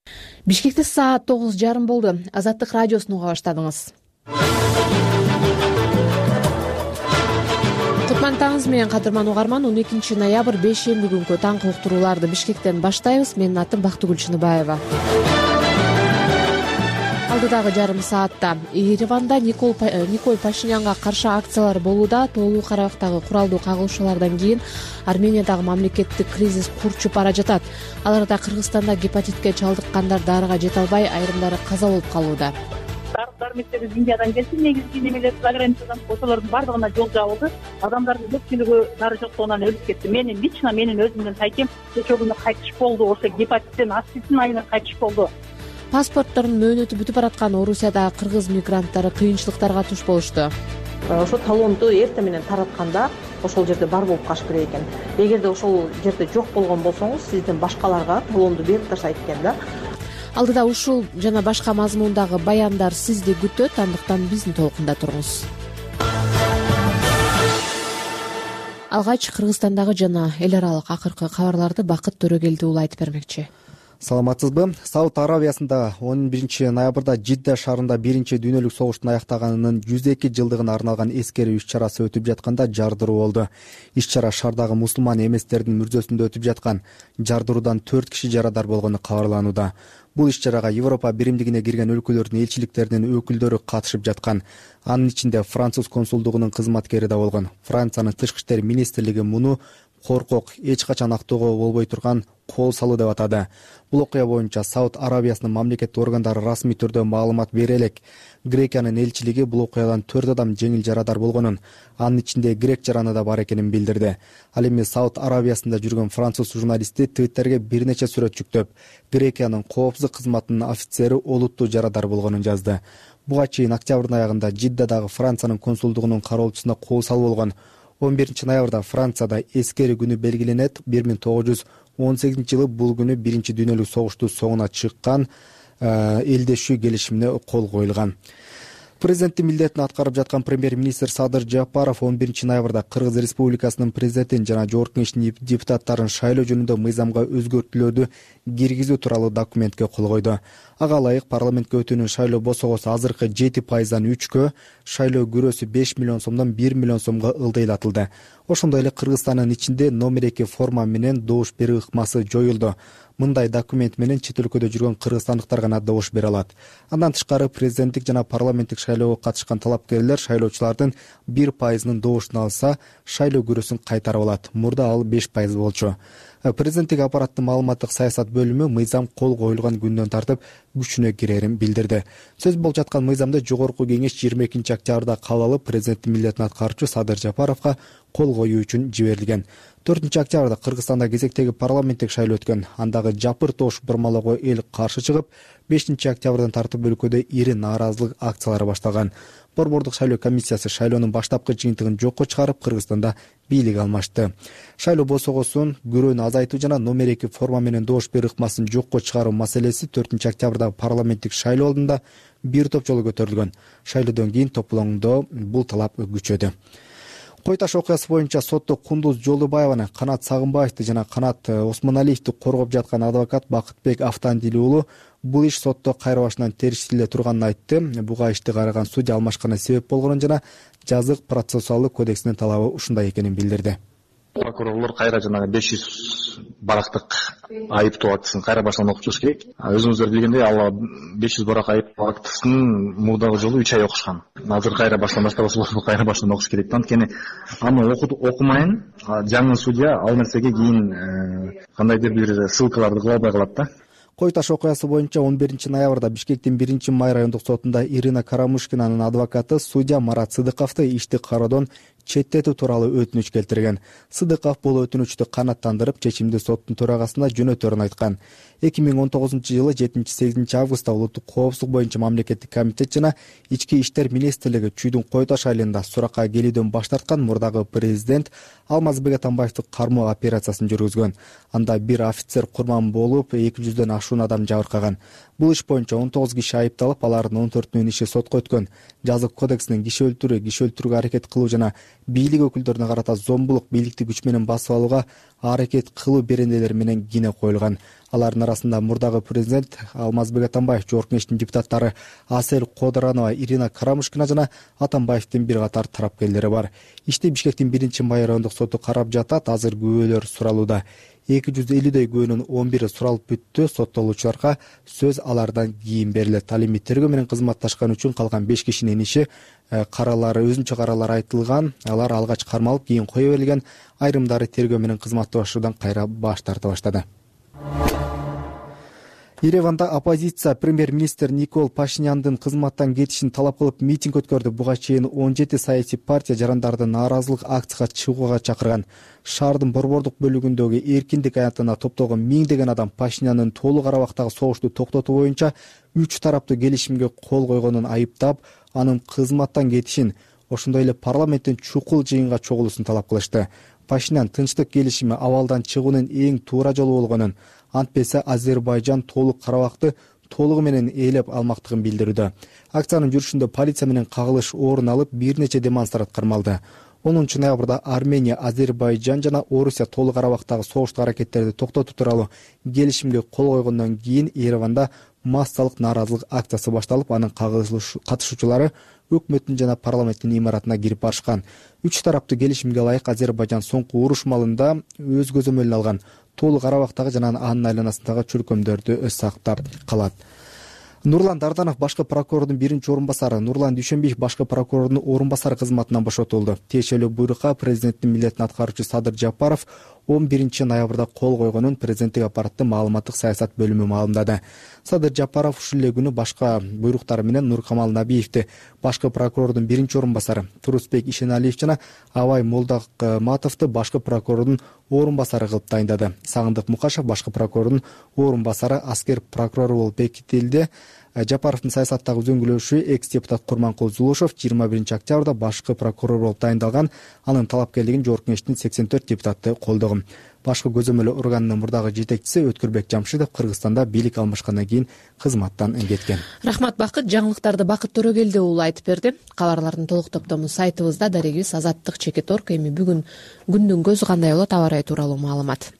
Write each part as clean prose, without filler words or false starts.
Бишкекте саат 9:30 болду. Азаттык радиосун уга баштадыңыз. Кутман менен кадырман угарман, 12 ноябрь бейшемби күнкү таңкы уктурууларды Бишкектен баштайбыз. Менин атым Бактыгүл Чыныбаева. Алдыдагы жарым саатта Ереванда Николь Пашинянга каршы акциялар болууда. Тоолуу Карабактагы куралдуу кагылышуулардан кийин Армениядагы мамлекеттик кризис курчуп бара жатат. Аларда Кыргызстанда гепатитке чалдыккандар дарыга жете албай, айрымдары каза болуп калууда. Дары мектеби Индиядан келди, негизги немелер заграничадан, ошолордун бардыгына жол жабылды. Адамдардын көпчүлүгү дары жоктугунан өлүп кетти. Менин өзүмдүн тайкем кечээ күнү кайтыш болду. Ошо гепатиттен аститин айынан кайтыш болду. Паспорттордун мөөнөтү бүтүп бараткан Орусиядагы кыргыз мигранттары кыйынчылыктарга туш болушту. Ошо талонду эртең менен таратканда ошол жерде бар болуп калыш керек экен. Эгерде ошол жерде жок болгон болсоңуз, сизден башкаларга талонду берип ташайт экен да. Алдыда ушул жана башка мазмундагы баяндар сизди күтөт, андыктан биздин толкунда туруңуз. Алгач Кыргызстандагы жана эл аралык акыркы кабарларды Бакыт Төрөгелди уулу айтып бермекчи. Саламатсызбы? Сауд Аравиясында 11 ноябрда Жидда шаарында биринчи дүйнөлүк согуштун аяктаганынын 102 жылдыгына арналган эскерүү иш-чарасы өтүп жатканда жардыруу болду. Иш-чара шаардагы мусулман эместердин мүрзөсүндө өтүп жаткан. Жардыруудан 4 киши жарадар болгону кабарланууда. Бул иш-чарага Европа биримдигине кирген өлкөлөрдүн элчиликтеринин өкүлдөрү катышып жаткан. Анын ичинде Француз консулдугунун кызматкери да болгон. Франциянын тышкы иштер министрлиги муну коркок, эч качан актоого болбой турган кол салуу деп атады. Бул окуя боюнча Сауд Аравиясынын мамлекеттик органдары расмий түрдө маалымат бере элек. Грекиянын элчилиги бул окуядан 4 адам жеңил жарадар болгонун, анын ичинде грек жараны да бар экенин билдирди. Ал эми Сауд Аравиясында жүргөн француз журналисти Твиттерге бир нече сүрөт жүктөп, Грекиянын коопсуздук кызматынын офицери олуттуу жарадар болгонун жазды. Буга чейин октябрдын аягында Жиддадагы Франциянын консулдугунун кароолчусуна кол салуу болгон. 11 ноябрда Францияда эскери күнү белгиленет. 1918-жылы бул күнү биринчи дүйнөлүк согуштун соңуна чыккан элдешүү келишимине кол коюлган. Президенттин милдетин аткарып жаткан премьер-министр Садыр Жапаров 11 ноябрда Кыргыз Республикасынын президентин жана Жогорку Кеңештин депутаттарын шайлоо жөнүндө мыйзамга өзгөртүүлөрдү киргизүү тууралуу документке кол койду. Ага ылайык парламентке өтүүнүн шайлоо босогосу азыркы 7%дан 3-кө, шайлоо күрөөсү 5 миллион сомдон 1 миллион сомго ылдыйлатылды. Ошондой эле Кыргызстандын ичинде номер 2 форма менен добуш берүү ыкмасы жоюлду. Мындай документ менен чет өлкөдө жүргөн кыргызстандыктар гана добуш бере алат. Андан тышкары президенттик жана парламенттик шайлоого катышкан талапкерлер шайлоочулардын 1%-нын добушун алса, шайлоо күрөөсүн кайтарып алат. Мурда ал 5% болчу. Президенттик аппараттын маалыматтык саясат бөлүмү мыйзам кол коюлган күндөн тартып күчүнө кирерин билдирди. Сөз болуп жаткан мыйзамды Жогорку Кеңеш 22 октябрда кабыл алып, президенттин милдетин аткаруучу Садыр Жапаровго кол коюу үчүн жиберилген. 4 октябрда Кыргызстанда кезектеги парламенттик шайлоо өткөн. Андагы жапыр тош бурмалоого эл каршы чыгып, 5 октябрдан тартып өлкөдө ири нааразылык акциялары башталган. Борбордук шайлоо комиссиясы шайлоонун баштапкы жыйынтыгын жокко чыгарып, Кыргызстанда бийлик алмашты. Шайлоо босогосун күрөөнү азайтуу жана номер 2 форма менен добуш берүү ыкмасын жокко чыгаруу маселеси 4 октябрда парламенттик шайлоо алдында бир топ жолу көтөрүлгөн. Шайлоодон кийин топлоңдо бул талап күчөдү. Кой таш окуясы боюнча сотто Кундуз Жолдубаеваны, Канат Сагынбаевди жана Канат Осмоналиевди коргоп жаткан адвокат Бакытбек Автандили уулу бул иш сотто кайра башынан териштириле турганын айтты. Буга ишти караган судья алмашкана себеп болгонун жана жазык процессуалдык кодексинин талабы ушундай экенин билдирди. Прокурорлор кайра жанагы 500 барактык айыптоо актысын кайра башынан окуп чыгыш керек. Өзүңүздөр билгендей, ал 500 барак айыптоо актысын мурдагы жолу 3 ай окушкан. Азыр кайра башынан баштабаса кайра башынан окуш керек. Анткени аны окумайын жаңы судья ал нерсеге кийин кандайдыр бир ссылкаларды кыла албай калат да. Кой таш окуясы боюнча 11 ноябрда Бишкектин 1-май райондук сотунда Ирина Карамушкинанын адвокаты судья Марат Сыдыковду ишти кароодон четтетүү тууралуу өтүнүч келтирген. Сыдыков бул өтүнүчтү канааттандырып, чечимди соттун төрагасына жөнөтөрүн айткан. 2019-жылы 7-8 августта улуттук коопсуздук боюнча мамлекеттик комитет жана ички иштер министрлиги Чүйдүн Кой таш айылында суракка келүүдөн баш тарткан мурдагы президент Алмазбек Атамбаевди кармоо операциясын жүргүзгөн. Анда бир офицер курман болуп, 200дөн ашуун адам жабыркаган. Бул иш боюнча 19 киши айыпталып, алардын 14-нүн иши сотко өткөн. Жазык кодексинин киши өлтүрүүгө аракет кылуу жана бийлик өкүлдөрүнө карата зомбулук, бийликти күч менен басып алууга аракет кылуу беренелери менен кине коюлган. Алардын арасында мурдагы президент Алмазбек Атамбаев, Жогорку Кеңештин депутаттары Асель Кодоранова, Ирина Карамушкина жана Атамбаевдин бир катар тарапкерлери бар. Ишти Бишкектин 1-май райондук соту карап жатат. Азыр күбөлөр суралууда. 250дөй күбөнүн 11 суралып бүттү. Соттолуучуларга сөз алардан кийин берилет. Ал эми тергөө менен кызматташкан үчүн калган 5 кишинин иши өзүнчө каралар айтылган. Алар алгач кармалып, кийин кое берилген. Айрымдары тергөө менен кызматташуудан кайра баш тарта баштады. Ереванда оппозиция премьер-министр Никол Пашиняндын кызматтан кетишин талап кылып митинг өткөрдү. Буга чейин 17 саясий партия жарандарды нааразылык акцияга чыгууга чакырган. Шаардын борбордук бөлүгүндөгү эркиндик аянтына топтолгон миңдеген адам Пашинянын толук Карабактагы согушту токтотуу боюнча 3 тараптуу келишимге кол койгонун айыптап, анын кызматтан кетишин, ошондой эле парламенттин чукул жыйынга чогулуусун талап кылышты. Пашинян тынчтык келишими абалдан чыгуунун эң туура жолу болгонун, антпесе Азербайжан толук Карабакты толугу менен ээлеп алмактыгын билдирүүдө. Акциянын жүрүшүндө полиция менен кагылыш орун алып, бир нече демонстрант кармалды. 10-ноябрда Армения, Азербайжан жана Орусия толук Карабактагы согуштук аракеттерди токтотуу тууралуу келишимге кол койгондон кийин Ереванда массалык нааразылык акциясы башталып, анын катышуучулары өкмөттүн жана парламенттин имаратына кирип барышкан. 3 тараптуу келишимге ылайык Азербайжан соңку уруш малында өз көзөмөлүнө алган толук Карабактагы жана анын айланасындагы чөлкөмдөрдү сактап калат. Нурлан Дарданов башкы прокурордун 1-орунбасары, Нурлан Дүйшөнбиев башкы прокурордун орунбасары кызматынан бошотулду. Тиешелүү буйрукка президенттин милдетин аткаруучу Садыр Жапаров 11-ноябрда кол койгонун президенттик аппараттын маалыматтык саясат бөлүмү маалымдады. Садыр Жапаров ушул эле күнү башка буйруктар менен Нуркамал Набиевди башкы прокурордун 1-орунбасары, Турусбек Ишеналиев жана Абай Молдакматовду башкы прокурордун орунбасары кылып тайындады. Сагындык Мукашев башкы прокурордун орунбасары, аскер прокурору болуп бекитилди. Жапаровдун саясаттагы үзөңгүлөшү экс-депутат Курманкул Зулушев 21 октябрда башкы прокурор болуп тайындалган. Анын талапкерлигин Жогорку Кеңештин 84 депутаты колдогон. Башкы көзөмөлүү органынын мурдагы жетекчиси Өткүрбек Жамшидов Кыргызстанда бийлик алмашкандан кийин кызматтан кеткен. Рахмат Бакыт. Жаңылыктарды Бакыт Төрөгелди уулу айтып берди. Кабарлардын толук топтому сайтыбызда, дарегибиз azattik.org. Эми бүгүн күндүн көзү кандай болот, аба ырайы тууралуу маалымат.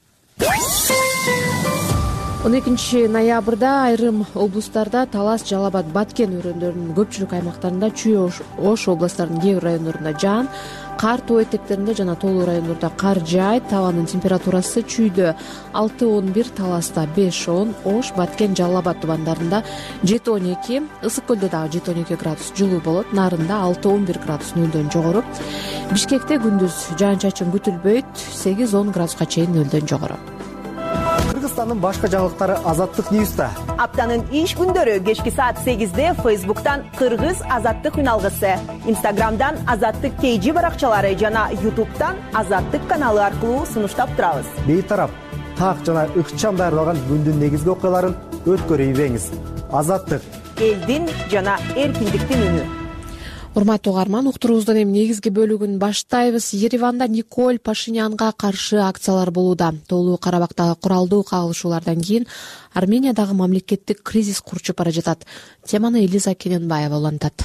12 ноябрда айрым облустарда Талас, Жалал Абад, Баткен өрөөндөрүнүн көпчүлүк аймактарында, Чүй, Ош областарынын кээ бир райондорунда жаан, кар тоо этектеринде жана тоолуу райондордо кар жаайт. Табанын температурасы Чүйдө 6-11, Таласта 5-10, Ош, Баткен, Жалал Абад тубандарында 7-12, Ысык көлдө дагы 7-12 градус жылуу болот. Нарында 6-11 градус нөлдөн жогору. Бишкекте күндүз жаан-чачын күтүлбөйт, 8-10 градуска чейин нөлдөн жогору. Кыргызстандын башка жаңылыктары Азаттык Ньюста. Аптанын иш күндөрү кечки саат 8-де Facebook'tan Кыргыз Азаттык үналгысы, Instagram'dan Азаттык KG баракчалары жана YouTube'дан Азаттык каналы аркылуу сунуштап турабыз. Бейтарап, так жана ыкчам даярдалган күндүн негизги окуяларын өткөрүп ийбеңиз. Азаттык, элдин жана эркиндиктин үнү. Урматтуу угарман, уктуруубуздун эми негизги бөлүгүн баштайбыз. Ереванда Никол Пашинянга каршы акциялар болууда. Толук Карабактагы куралдуу кагылышуулардан кийин Армениядагы мамлекеттик кризис курчуп бара жатат. Теманы Элиза Кененбаева улантат.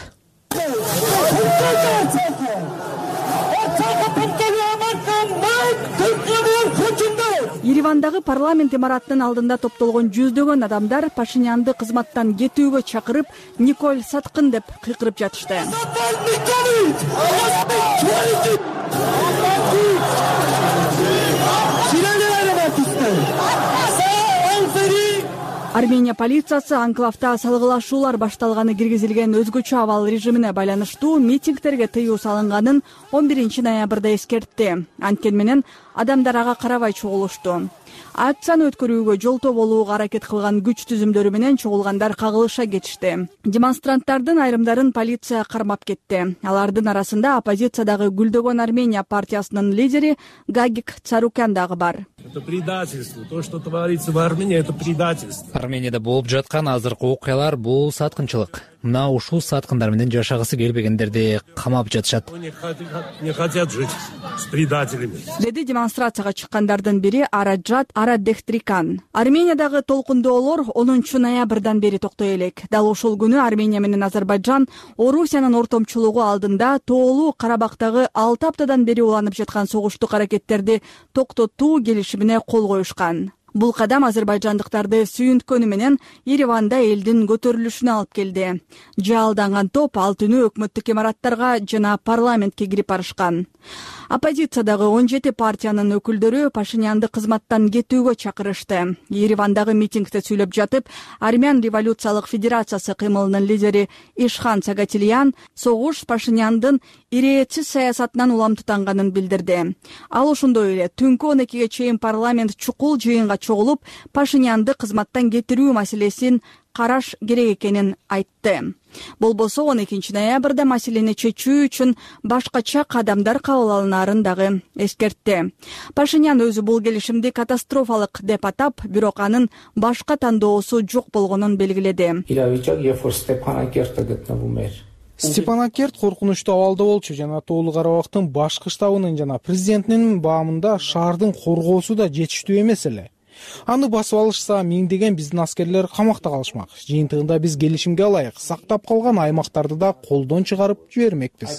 Еревандагы парламент имаратынын алдында топтолгон жүздөгөн адамдар Пашинянды кызматтан кетүүгө чакырып, Николь саткын деп кыйкырып жатышты. Армения полициясы анклавда салгылашуулар башталганы киргизилген өзгөчө абал режимине байланыштуу митингтерге тыюу салынганын 11 ноябрда эскертти. Анткени менен адамдар ага карабай чогулушту. Акцияны өткөрүүгө жолтоо болууга аракет кылган күч түзүмдөрү менен чогулгандар кагылыша кетишти. Демонстранттардын айрымдарын полиция кармап кетти. Алардын арасында оппозициядагы Гүлдөгөн Армения партиясынын лидери Гагик Царукян дагы бар. Это предательство. То, что творится в Армении, это предательство. Арменияда болуп жаткан азыркы окуялар бул саткынчылык. Мына ушул саткындар менен жашагысы келбегендерди камап жатышат. Не хотят жить с предателями. Деди демонстрацияга чыккандардын бири Араджат Арадехтрикан. Армениядагы толкундоолор 10 ноябрдан бери токтой элек. Дал ушул күнү Армения менен Азербайджан Орусиянын ортомчулугу алдында тоолуу Карабактагы 6 аптадан бери уланып жаткан согуштук аракеттерди токтотуу келишимине кол коюшкан. Бул кадам азербайжандыктарды сүйүнткөнү менен Ереванда элдин көтөрүлүшүнө алып келди. Жалданган топ ал түнү өкмөттүк имараттарга жана парламентке кирип барышкан. Оппозициядагы 17 партиянын өкүлдөрү Пашинянды кызматтан кетүүгө чакырышты. Еревандагы митингде сүйлөп жатып, Армян революциялык федерациясы кыймылынын лидери Ишхан Сагатильян согуш Пашиняндын ирээтсиз саясатынан уламтытанганын билдирди. Ал ошондой эле түнкү 12ге чейин парламент чукул жыйынга чогулуп, Пашинянды кызматтан кетирүү маселесин караш керек экенин айтты. Болбосо 12 ноябрда маселени чечүү үчүн башкача кадамдар кабыл алынаарын дагы эскертти. Пашинян өзү бул келишимди катастрофалык деп атап, бирок анын башка тандоосу жок болгонун белгиледи. Степанакерт коркунучтуу абалда болчу жана Тоолуу Карабактын башкы штабынын жана президентинин баамында шаардын коргоосу да жетиштүү эмес эле. Аны басып алышса, миңдеген биздин аскерлер камакта калышмак. Жыйынтыгында биз келишимге ылайык сактап калган аймактарды да колдон чыгарып жибермекпиз.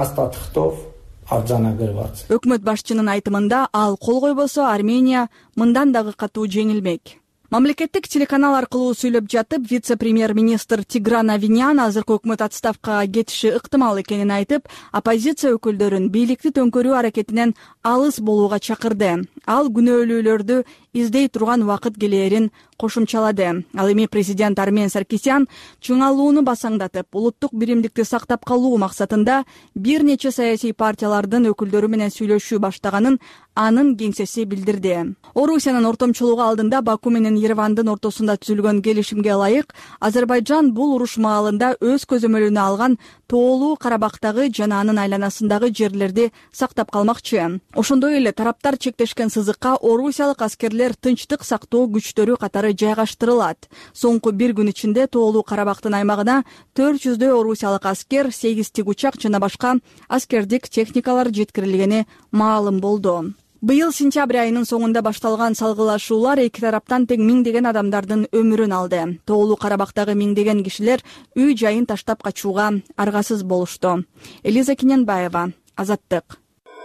Өкмөт башчынын айтымында, ал кол койбосо Армения мындан дагы катуу жеңилмек. Мамлекеттик телеканал аркылуу сүйлөп жатып, вице-премьер-министр Тигран Авинян азыркы өкмөт отставкага кетиши ыктымал экенин айтып, оппозиция өкүлдөрүн бийликти төңкөрүү аракетинен алыс болууга чакырды. Ал күнөөлүүлөрдү издей турган убакыт келээрин кошумчалады. Ал эми президент Армен Саркисян чыңалууну басаңдатып, улуттук биримдикти сактап калуу максатында бир нече саясий партиялардын өкүлдөрү менен сүйлөшүү баштаганын анын кеңсеси билдирди. Орусиянын ортомчулугу алдында Баку менен Еревандын ортосунда түзүлгөн келишимге ылайык, Азербайджан бул уруш маалында өз көзөмөлүнө алган Тоолуу Карабактагы жана анын айланасындагы жерлерди сактап калмакчы. Ошондой эле тараптар чектешкен сызыкка орусиялык аскерлер тынчтык сактоо күчтөрү катары жайгаштырылат. Соңку бир күн ичинде Тоолуу Карабактын аймагына 400 орусиялык аскер, 8 тигучак жана башка аскердик техникалар жеткирилгени маалым болду. Быйыл сентябрь айынын соңунда башталган салгылашуулар эки тараптан тең миңдеген адамдардын өмүрүн алды. Тоолуу Карабактагы миңдеген кишилер үй жайын таштап качууга аргасыз болушту. Элиза Киненбаева, Азаттык.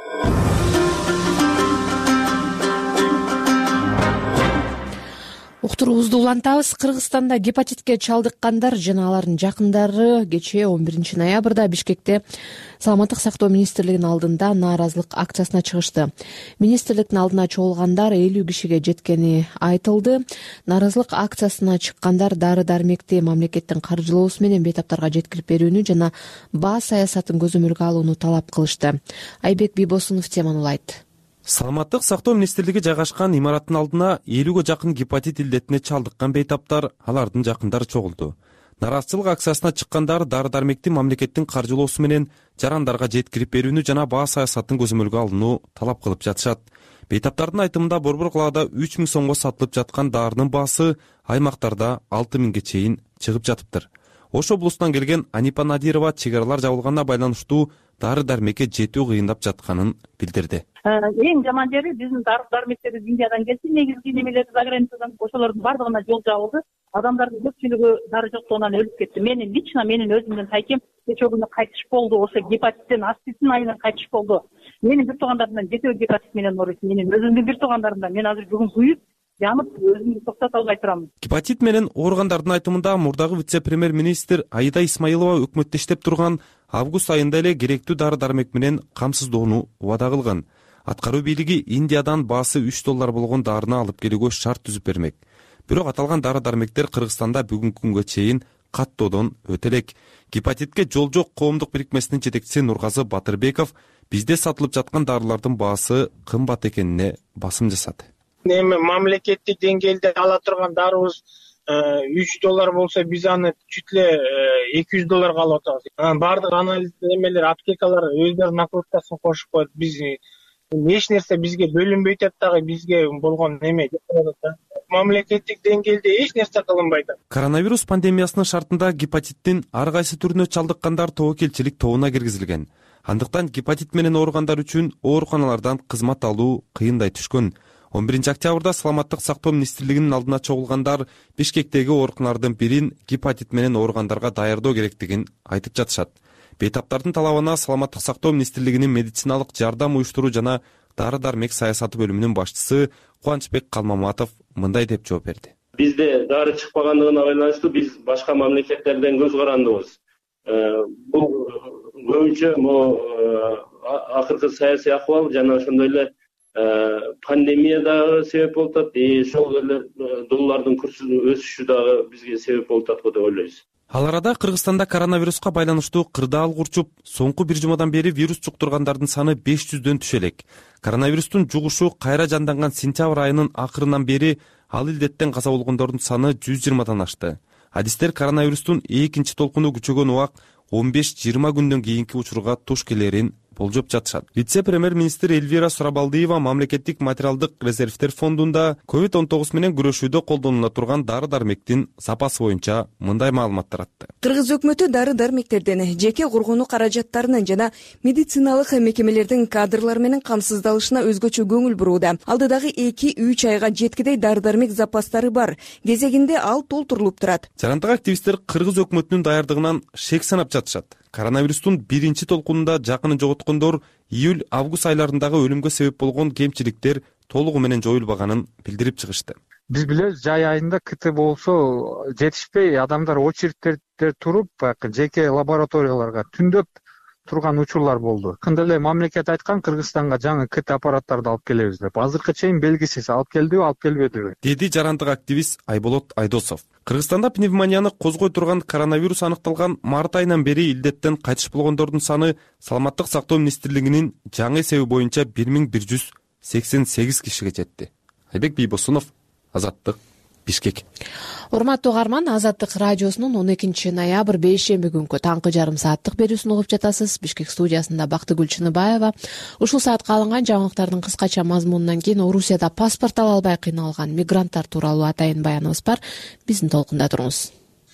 Уктуруубузду улантабыз. Кыргызстанда гепатитке чалдыккандар жана алардын жакындары кечээ 11 ноябрда Бишкекте Саламаттык сактоо министрлигинин алдында нааразылык акциясына чыгышты. Министрликтин алдына чогулгандар 50 кишиге жеткени айтылды. Нааразылык акциясына чыккандар дары-дармекти мамлекеттин каржылоосу менен бейтаптарга жеткирип берүүнү жана баа саясатын көзөмөлгө алууну талап кылышты. Айбек Бийбосунов теманы улайт. Саламаттык сактоо министрлиги жайгашкан имараттын алдына 50ге жакын гепатит илдетине чалдыккан бейтаптар, алардын жакындары чогулду. Нааразычылык акциясына чыккандар дары-дармекти мамлекеттин каржылоосу менен жарандарга жеткирип берүүнү жана баа саясатын көзөмөлгө алууну талап кылып жатышат. Бейтаптардын айтымында Борбор калаада 3000 сомго сатылып жаткан дарынын баасы аймактарда 6000ге чейин чыгып жатыптыр. Ош облусунан келген Анипа Надирова чек аралар жабылганына байланыштуу дары-дармекке жетүү кыйындап жатканын билдирди. Эң жаман жери биздин дары-дармектерибиз Индиядан келди, негизги немелер заграницадан, ошолордун бардыгына жол жабылды. Адамдардын көпчүлүгү дары жоктугунан өлүп кетти. Менин өзүмдүн тайкем кечээ күнү кайтыш болду, ошо гепатиттен аститин айынан кайтыш болду. Менин бир туугандарымдан жетөө гепатит менен ооруйт. Менин өзүмдүн бир туугандарымдан мен азыр бүгүн күйүп жанып өзүмдү токтото албай турам. Гепатит менен ооругандардын айтымында мурдагы вице-премьер-министр Аида Исмаилова өкмөттө иштеп турган август айында эле керектүү дары-дармек менен камсыздоону убада кылган. Аткаруу бийлиги Индиядан баасы $3 болгон дарыны алып келүүгө шарт түзүп бермек. Бирок аталган дары-дармектер Кыргызстанда бүгүнкү күнгө чейин каттоодон өтө элек. Гепатитке жол жок коомдук бирикмесинин жетекчиси Нургазы Батырбеков бизде сатылып жаткан дарылардын баасы кымбат экенине басым жасады. Мамлекеттик деңгээлде ала турган дарыбыз $3 болсо биз аны чүт эле $200 алып атабыз. Бардык анализ эмелер, аптекалар өздөрүнүн накруткасын кошуп коет. Биз эч нерсе бизге бөлүнбөй атат дагы, бизге болгон эме мамлекеттик деңгээлде эч нерсе кылынбай атат. Коронавирус пандемиясынын шартында гепатиттин ар кайсы түрүнө чалдыккандар тобокелчилик тобуна киргизилген. Андыктан гепатит менен ооругандар үчүн ооруканалардан кызмат алуу кыйындай түшкөн. 11 октябрда Саламаттык сактоо министрлигинин алдына чогулгандар Бишкектеги ооруканалардын бирин гепатит менен ооругандарга даярдоо керектигин айтып жатышат. Бейтаптардын талабына Саламаттык сактоо министрлигинин медициналык жардам уюштуруу жана дары-дармек саясаты бөлүмүнүн башчысы Кубанычбек Калмаматов мындай деп жооп берди. Бизде дары чыкпагандыгына байланыштуу биз башка мамлекеттерден көз карандыбыз. Бул көбүнчө акыркы саясий акыбал жана ошондой эле пандемия дагы себеп болуп атат. Ошол эле доллардын курсунун өсүшү дагы бизге себеп болуп атат деп ойлойбуз. Ал арада Кыргызстанда коронавируска байланыштуу кырдаал курчуп, соңку бир жумадан бери вирус жуктургандардын саны 500дөн түшө элек. Коронавирустун жугушу кайра жанданган сентябрь айынын акырынан бери ал илдеттен каза болгондордун саны 120дан ашты. Адистер коронавирустун экинчи толкуну күчөгөн убак 15-20 күндөн кийинки учурга туш келерин болжоп жатышат. Вице-премьер-министр Эльвира Сурабалдиева мамлекеттик материалдык резервдер фондунда COVID-19 менен күрөшүүдө колдонула турган дары-дармектин запасы боюнча мындай маалыматтар айтты. Кыргыз өкмөтү дары-дармектерден, жеке коргонуу каражаттарынын жана медициналык мекемелердин кадрлар менен камсыздалышына өзгөчө көңүл бурууда. Алдыдагы 2-3 айга жеткидей дары-дармек запастары бар. Кезегинде ал толтурулуп турат. Жарандык активисттер Кыргыз өкмөтүнүн даярдыгынан шек санап жатышат. Коронавирустун биринчи толкунунда жакынын жоготкондор июль-август айларындагы өлүмгө себеп болгон кемчиликтер толугу менен жоюлбаганын билдирип чыгышты. Биз билебиз, жай айында КТ болсо жетишпей адамдар очередтерде туруп, жеке лабораторияларга түндөп турган учурлар болду. Кандай эле мамлекет айткан, Кыргызстанга жаңы КТ аппараттарды алып келебиз деп. Азыркы чейин белгисиз, алып келдиби, алып келбедиби, деди жарандык активист Айболот Айдосов. Кыргызстанда пневмонияны козгой турган коронавирус аныкталган март айынан бери илдеттен кайтыш болгондордун саны Саламаттык сактоо министрлигинин жаңы эсеби боюнча 1188 кишиге жетти. Айбек Бийбосунов, Азаттык, Бишкек. Урматтуу угарман, Азаттык радиосунун 12 ноябрь бейшемби күнкү таңкы жарым сааттык берүүсүн угуп жатасыз. Бишкек студиясында Бактыгүл Чыныбаева. Ушул саатка алынган жаңылыктардын кыскача мазмунунан кийин Орусияда паспорт ала албай кыйналган мигранттар тууралуу атайын баяныбыз бар. Биздин толкунда туруңуз.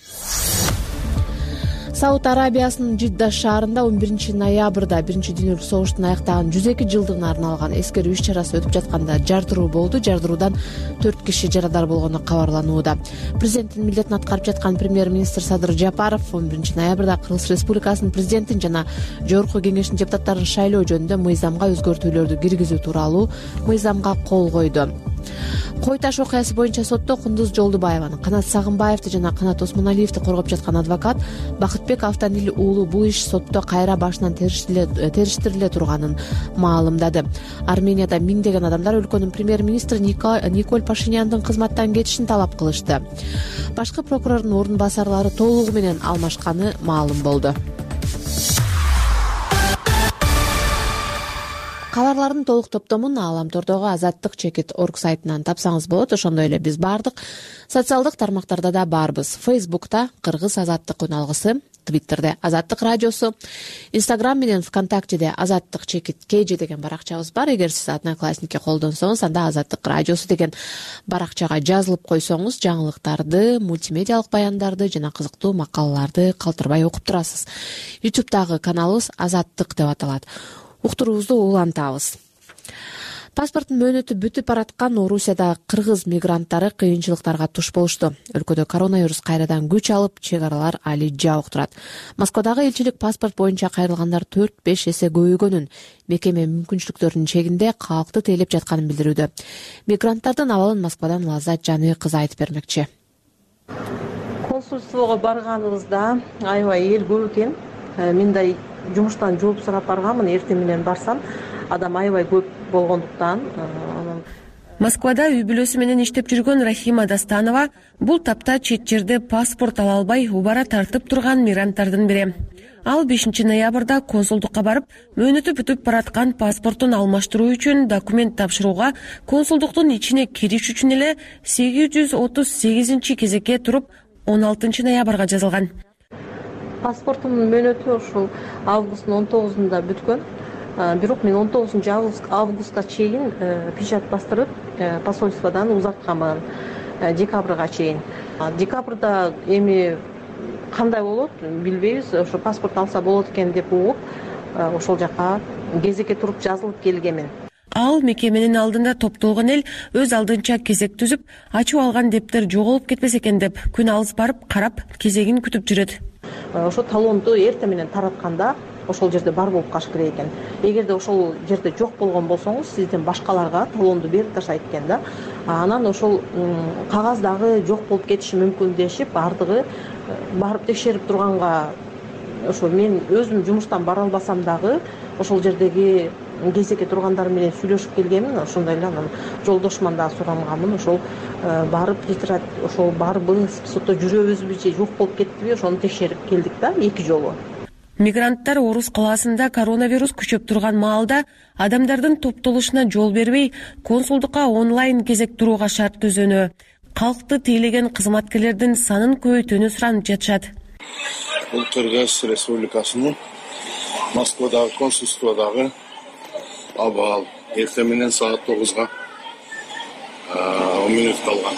Сауд Арабиясынын Жидда шаарында 11 ноябрда Биринчи дүйнөлүк согуштун аяктаган 102 жылдыгына арналган эскерүү иш-чарасы өтүп жатканда жардыруу болду. Жардыруудан 4 киши жарадар болгону кабарланууда. Президенттин милдетин аткарып жаткан премьер-министр Садыр Жапаров 11 ноябрда Кыргыз Республикасынын президентин жана Жогорку Кеңештин депутаттарын шайлоо жөнүндө мыйзамга өзгөртүүлөрдү киргизүү тууралуу мыйзамга кол койду. Кой таш окуясы боюнча сотто Кундуз Жолдубаеваны, Канат Сагынбаевди жана Канат Осмоналиевди коргоп жаткан адвокат Бакытбек Автанили уулу бул иш сотто кайра башынан териштириле турганын маалымдады. Арменияда миңдеген адамдар өлкөнүн премьер-министри Николь Пашиняндын кызматтан кетишин талап кылышты. Башкы прокурордун орун басарлары толугу менен алмашканы маалым болду. Кабарлардын толук топтомун Ааламтордогу azattik.org сайтынан тапсаңыз болот. Ошондой эле биз бардык социалдык тармактарда да барбыз. Фейсбукта Кыргыз Азаттык үналгысы, Твиттерде Азаттык радиосу, Инстаграм менен ВКонтактеде azattik.kg деген баракчабыз бар. Эгер сиз Одноклассники колдонсоңуз, анда Азаттык радиосу деген баракчага жазылып койсоңуз, жаңылыктарды, мультимедиалык баяндарды жана кызыктуу макалаларды калтырбай окуп турасыз. YouTube'дагы каналыбыз Азаттык деп аталат. Уктуруубузду улантабыз. Паспорттун мөөнөтү бүтүп бараткан Орусияда кыргыз мигранттары кыйынчылыктарга туш болушту. Өлкөдө коронавирус кайрадан күч алып, чек аралар али жабык турат. Москвадагы элчилик паспорт боюнча кайрылгандар 4-5 эсе көбөйгөнүн, мекеме мүмкүнчүлүктөрүнүн чегинде калкты тейлеп жатканын билдирүүдө. Мигранттардын абалын Москвадан Лаззат Жаный кызы айтып бермекчи. Консульствого барганыбызда аябай эл көп экен. Мындай жумуштан жооп сурап барганмын, эртең менен барсам, адам аябай көп болгондуктан. Москвада үй бүлөсү менен иштеп жүргөн Рахима Дастанова бул тапта чет жерде паспорт ала албай убара тартып турган мигранттардын бири. Ал 5 ноябрда консулдукка барып, мөөнөтү бүтүп бараткан паспортун алмаштыруу үчүн документ тапшырууга консулдуктун ичине кириш үчүн эле 838 кезекке туруп 16 ноябрга жазылган. Паспортумдун мөөнөтү ушул августтун 19-да бүткөн. Бирок мен 19 августка чейин печать бастырып посольстводан узартканмын декабрга чейин. Декабрда эми кандай болот билбейбиз, ошо паспорт алса болот экен деп угуп ошол жака кезекке туруп жазылып келгенмин. Ал мекеменин алдында топтолгон эл өз алдынча кезек түзүп, ачып алган дептер жоголуп кетпес экен деп күн алыс барып карап кезегин күтүп жүрөт. Ошо талонду эртең менен таратканда ошол жерде бар болуп калыш керек экен. Эгерде ошол жерде жок болгон болсоңуз, сизден башкаларга талонду берип ташайт экен да. Анан ошол кагаз дагы жок болуп кетиши мүмкүн дешип, ардыгы барып текшерип турганга ошо мен өзүм жумуштан бара албасам дагы ошол жердеги кезекке тургандар менен сүйлөшүп келгенмин. Ошондой эле анан жолдошуман дагы суранганмын. Ошол барып тетират, ошол барбы, сотто жүрөбүзбү же жок болуп кеттиби, ошону текшерип келдик да 2 жолу. Мигранттар Орус калаасында коронавирус күчөп турган маалда адамдардын топтолушуна жол бербей, консулдукка онлайн кезек турууга шарт түзөнү, калкты тейлеген кызматкерлердин санын көбөйтүүнү суранып жатышат. Бул Кыргыз Республикасынын Москвадагы консулстводагы абал эртең менен саат 9-га 10 мүнөт калган.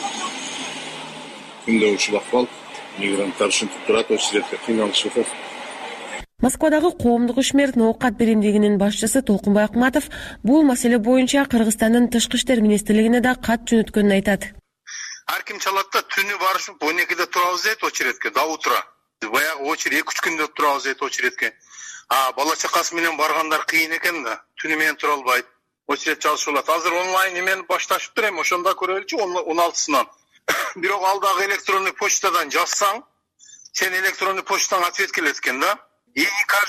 Күндө ушул акыбал мигранттар ушинтип турат, очередке кыйналышып атат. Москвадагы коомдук ишмер ноокат биримдигинин башчысы Толкунбай Акматов бул маселе боюнча Кыргызстандын Тышкы иштер министрлигине да кат жөнөткөнүн айтат. Ар ким чалат да түнү барышып 12-де турабыз дейт очередке, да утра. Баягы очеред 2-3 күндө турабыз дейт очередке. Бала чакасы менен баргандар кыйын экен да, түнү менен тура албайт. Очеред чалышып алат. Азыр онлайн эмени башташып берем, ошондо көрөлүчү 16-сынан. Бирок алдагы электронный почтадан жазсаң, сен электронный почтадан ответ келет экен да. И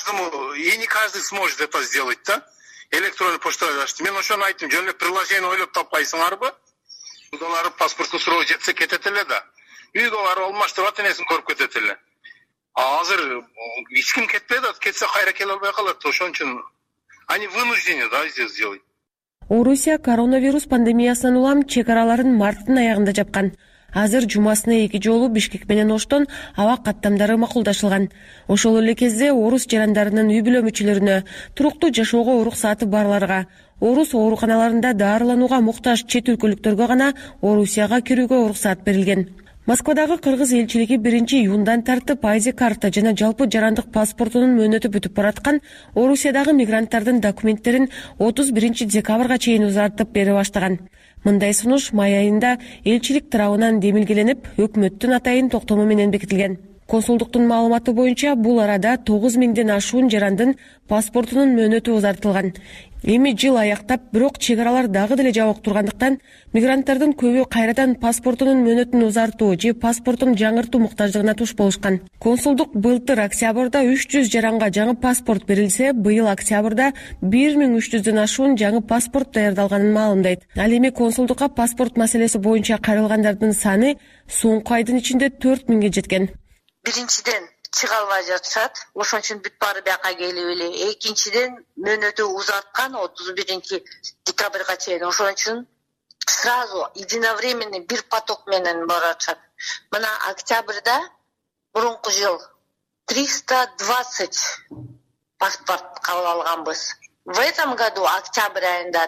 не каждый сможет это сделать, да? Электронный почта жазды. Мен ошону айттым, жөн эле приложение ойлоп таппайсыңарбы? Удалары паспортту суроо жетсе кетет эле да. Үйгө барып алмаштырып энесин көрүп кетет эле. Азыр эч ким кетпейт, кетсе кайра келе албай калат. Ошон үчүн они вынуждены, да, здесь сделать. Орусия коронавирус пандемиясынан улам чек араларын марттын аягында жапкан. Азыр жумасына 2 жолу Бишкек менен Оштон аба каттамдары макулдашылган. Ошол эле кезде орус жарандарынын үй бүлө мүчөлөрүнө, туруктуу жашоого уруксаты барларга, орус ооруканаларында дарыланууга муктаж чет өлкөлүктөргө гана Орусияга кирүүгө уруксат берилген. Москвадагы кыргыз элчилиги 1-июндан тартып ID карта жана жалпы жарандык паспортунун мөөнөтү бүтүп бараткан Орусиядагы мигранттардын документтерин 31-декабрга чейин узартып бере баштаган. Мындай сунуш май айында элчилик тарабынан демилгеленип, өкмөттүн атайын токтому менен бекитилген. Консулдуктун маалыматы боюнча бул арада 9000ден ашуун жарандын паспортунун мөөнөтү узартылган. Эми жыл аяктап, бирок чек аралар дагы деле жабык тургандыктан, мигранттардын көбү кайрадан паспортунун мөөнөтүн узартуу же паспортун жаңыртуу муктаждыгына туш болушкан. Консулдук былтыр октябрда 300 жаранга жаңы паспорт берилсе, быйыл октябрда 1300дөн ашуун жаңы паспорт даярдалганын маалымдайт. Ал эми консулдукка паспорт маселеси боюнча кайрылгандардын саны соңку айдын ичинде 4000ге жеткен. Биринчиден чыга албай жатышат, ошон үчүн бүт баары бияка келип эле. Экинчиден мөөнөтү узарткан 31-декабрга чейин. Ошон үчүн сразу единовременный бир поток менен баратышат. Мына октябрда мурунку жыл 320 паспорт кабыл алганбыз. В этом году октябрь айында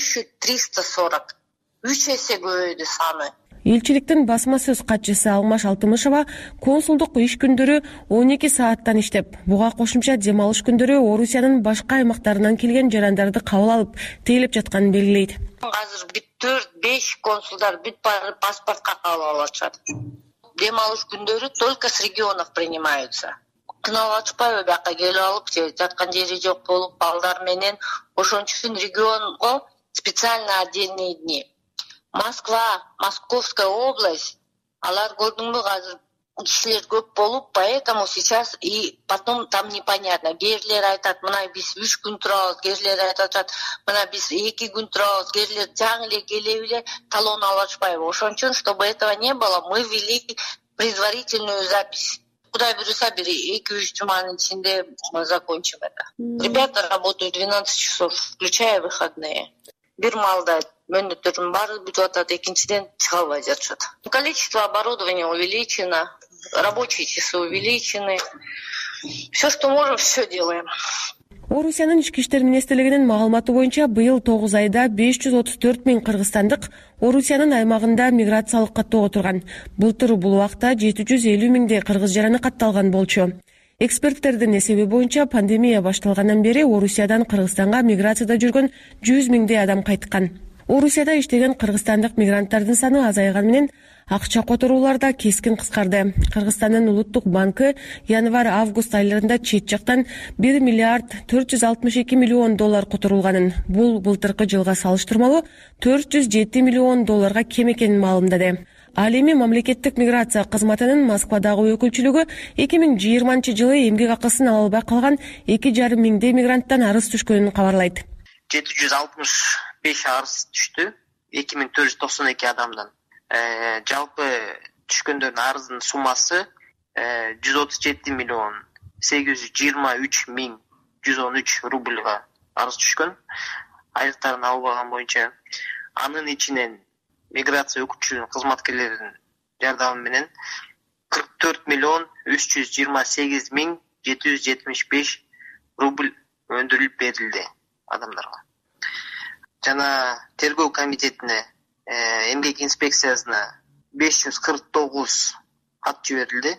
1340. 3 эсе көбөйдү саны. Элчиликтин басма сөз катчысы Алмаш Алтымышева консулдук иш күндөрү 12 сааттан иштеп, буга кошумча дем алыш күндөрү Орусиянын башка аймактарынан келген жарандарды кабыл алып, тейлеп жатканын белгилейт. Азыр 4-5 консулдар бүт баары паспортко кабыл алышат. Дем алыш күндөрү только с регионов принимаются. Кыналып атышпайбы бияка келип алып, жаткан жери жок болуп, балдар менен. Ошон үчүн регионго специально отдельные дни. Москва, Московская область, алар көрдүңбү азыр кишилер көп болуп, поэтому сейчас и потом там непонятно. Кээрлер айтат, мына биз 3 күн турабыз, кээрлер айтат, мына биз 2 күн турабыз, кээрлер жаңы эле келип эле талон алышпайбы. Ошон үчүн, чтобы этого не было, мы ввели предварительную запись. Кудай буюрса, бир 2-3 жуманын ичинде мы закончим это. Ребята работают 12 часов, включая выходные. Бир маалда мөөнөттөрдүн баары бүтүп атат, экинчиден чыга албай жатышат. Количество оборудования увеличено, рабочие часы увеличены. Все, что можем, все делаем. Орусиянын ички иштер министрлигинин маалыматы боюнча быйыл 9 айда 534 миң кыргызстандык Орусиянын аймагында миграциялык каттоого турган. Былтыр бул убакта 750 миңдей кыргыз жараны катталган болчу. Эксперттердин эсеби боюнча пандемия башталгандан бери Орусиядан Кыргызстанга миграцияда жүргөн 100 миңдей адам кайткан. Орусияда иштеген кыргызстандык мигранттардын саны азайган менен акча которуулар да кескин кыскарды. Кыргызстандын улуттук банкы январь-август айларында чет жактан 1 миллиард 462 миллион доллар которулганын, бул былтыркы жылга салыштырмалуу 407 миллион долларга кем экенин маалымдады. Ал эми мамлекеттик миграция кызматынын Москвадагы өкүлчүлүгү 2020 жылы эмгек акысын ала албай калган 2,5 миңдей мигранттан арыз түшкөнүн кабарлайт. 765 арыз түштү 2492 адамдан. Жалпы түшкөндөрдүн арыздын суммасы 137 миллион 823 миң 113 рубльга арыз түшкөн. Айлыктарын албаган боюнча анын ичинен миграция өкүлчүлүгүнүн кызматкерлеринин жардамы менен 44 миллион 328 миң 775 рубль өндүрүлүп берилди адамдарга. Жана тергөө комитетине эмгек инспекциясына 549 кат жиберилди.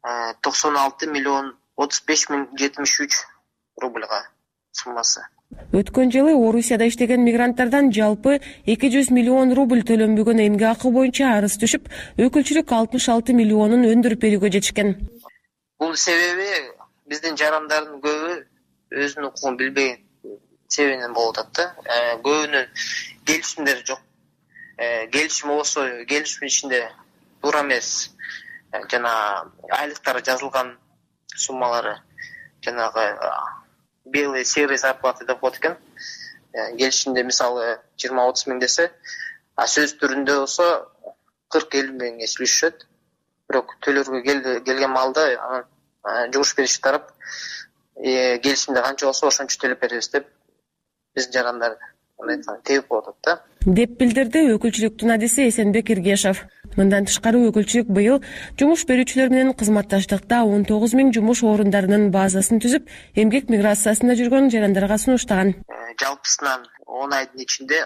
96 миллион 35 миң 73 рубльга суммасы. Өткөн жылы Орусияда иштеген мигранттардан жалпы 200 миллион рубль төлөнбөгөн эмгек акы боюнча арыз түшүп, өкүлчүлүк 66 миллионун өндүрүп берүүгө жетишкен. Бул себеби биздин жарандардын көбү өзүнүн укугун билбеген себебинен болуп атат да. Көбүнүн келишимдери жок. Келишим болсо, келишим ичинде туура эмес жана айлыктары жазылган суммалары жанагы белый серый зарплаты деп коет экен. Келишимде мисалы 20-30 миң десе, а сөз түрүндө болсо 40-50 миңге сүйлөшөт. Бирок төлөргө келген маалда анан жумуш берүүчү тарап келишимде канча болсо ошончо төлөп беребиз деп биздин жарандар тебип коет да. Деп билдирди өкүлчүлүктүн адиси Эсенбек Иргешев. Мындан тышкары өкүлчүлүк быйыл жумуш берүүчүлөр менен кызматташтыкта 19 миң жумуш орундарынын базасын түзүп, эмгек миграциясында жүргөн жарандарга сунуштаган. Жалпысынан 10 айдын ичинде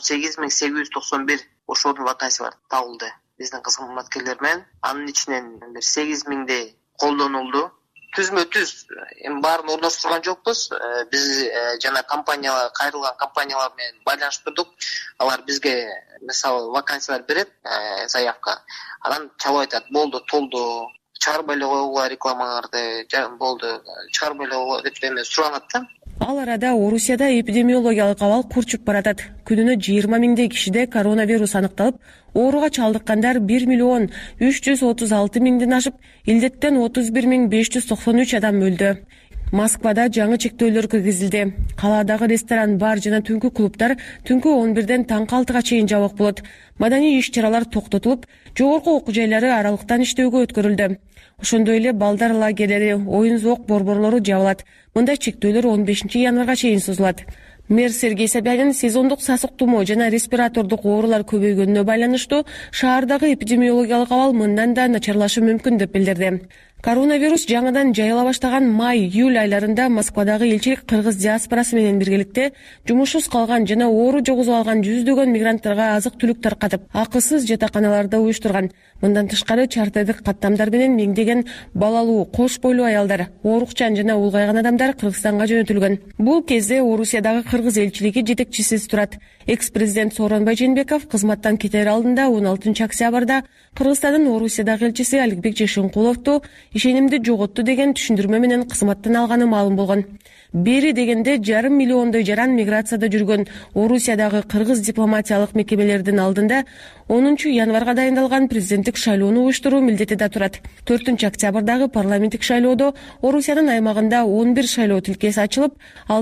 18.891 бош орун вакансиялар табылды биздин кызматкерлер менен. Анын ичинен 8 миңдей колдонулду. Түзмө-түз эми баарын орноштурган жокпуз. Биз жана компаниялар, кайрылган компаниялар менен байланыштырдык. Алар бизге мисалы вакансиялар берет, заявка. Анан чалып айтат: "Болду, толду. Чыгарбай эле койгула рекламаңарды, болду, чыгарбай эле койгула" деп суранат да. Ал арада Орусияда эпидемиологиялык абал курчуп баратат. Күнүнө 20 миңдей кишиде коронавирус аныкталып, ооруга чалдыккандар 1 миллион 336 миңден ашып, илдеттен 31 миң 593 адам өлдү. Москвада жаңы чектөөлөр киргизилди. Калаадагы ресторан, бар жана түнкү клубдар түнкү 11ден таңкы 6га чейин жабык болот. Маданий иш-чаралар токтотулуп, жогорку окуу жайлары аралыктан иштөөгө өткөрүлдү. Ошондой эле балдар лагерлери, оюн-зоок борборлору жабылат. Мындай чектөөлөр 15 январга чейин созулат. Мэр Сергей Собянин сезондук сасык тумоо жана респиратордук оорулар көбөйгөнүнө байланыштуу шаардагы эпидемиологиялык абал мындан да начарлашы мүмкүн деп билдирди. Коронавирус жаңыдан жайыла баштаган май-июль айларында Москвадагы элчилик кыргыз диаспорасы менен биргеликте жумушсуз калган жана оору жугузуп алган жүздөгөн мигранттарга азык-түлүк таркатып, акысыз жатаканаларда уюштурган. Мындан тышкары чартердик каттамдар менен миңдеген балалуу, кош бойлуу аялдар, оорукчан жана улгайган адамдар Кыргызстанга жөнөтүлгөн. Бул кезде Орусиядагы кыргыз элчилиги жетекчисиз турат. Экс-президент Сооронбай Жээнбеков кызматтан кетер алдында 16 октябрда Кыргызстандын Орусиядагы элчиси Аликбек Жешинкуловду ишенимди жоготту деген түшүндүрмө менен кызматтан алганы маалым болгон. Бери дегенде 1,5 миллиондой жаран миграцияда жүргөн Орусиядагы кыргыз дипломатиялык мекемелердин алдында 10 январга дайындалган президенттик шайлоону уюштуруу милдети да турат. 4 октябрдагы парламенттик шайлоодо Орусиянын аймагында 11 шайлоо тилкеси ачылып,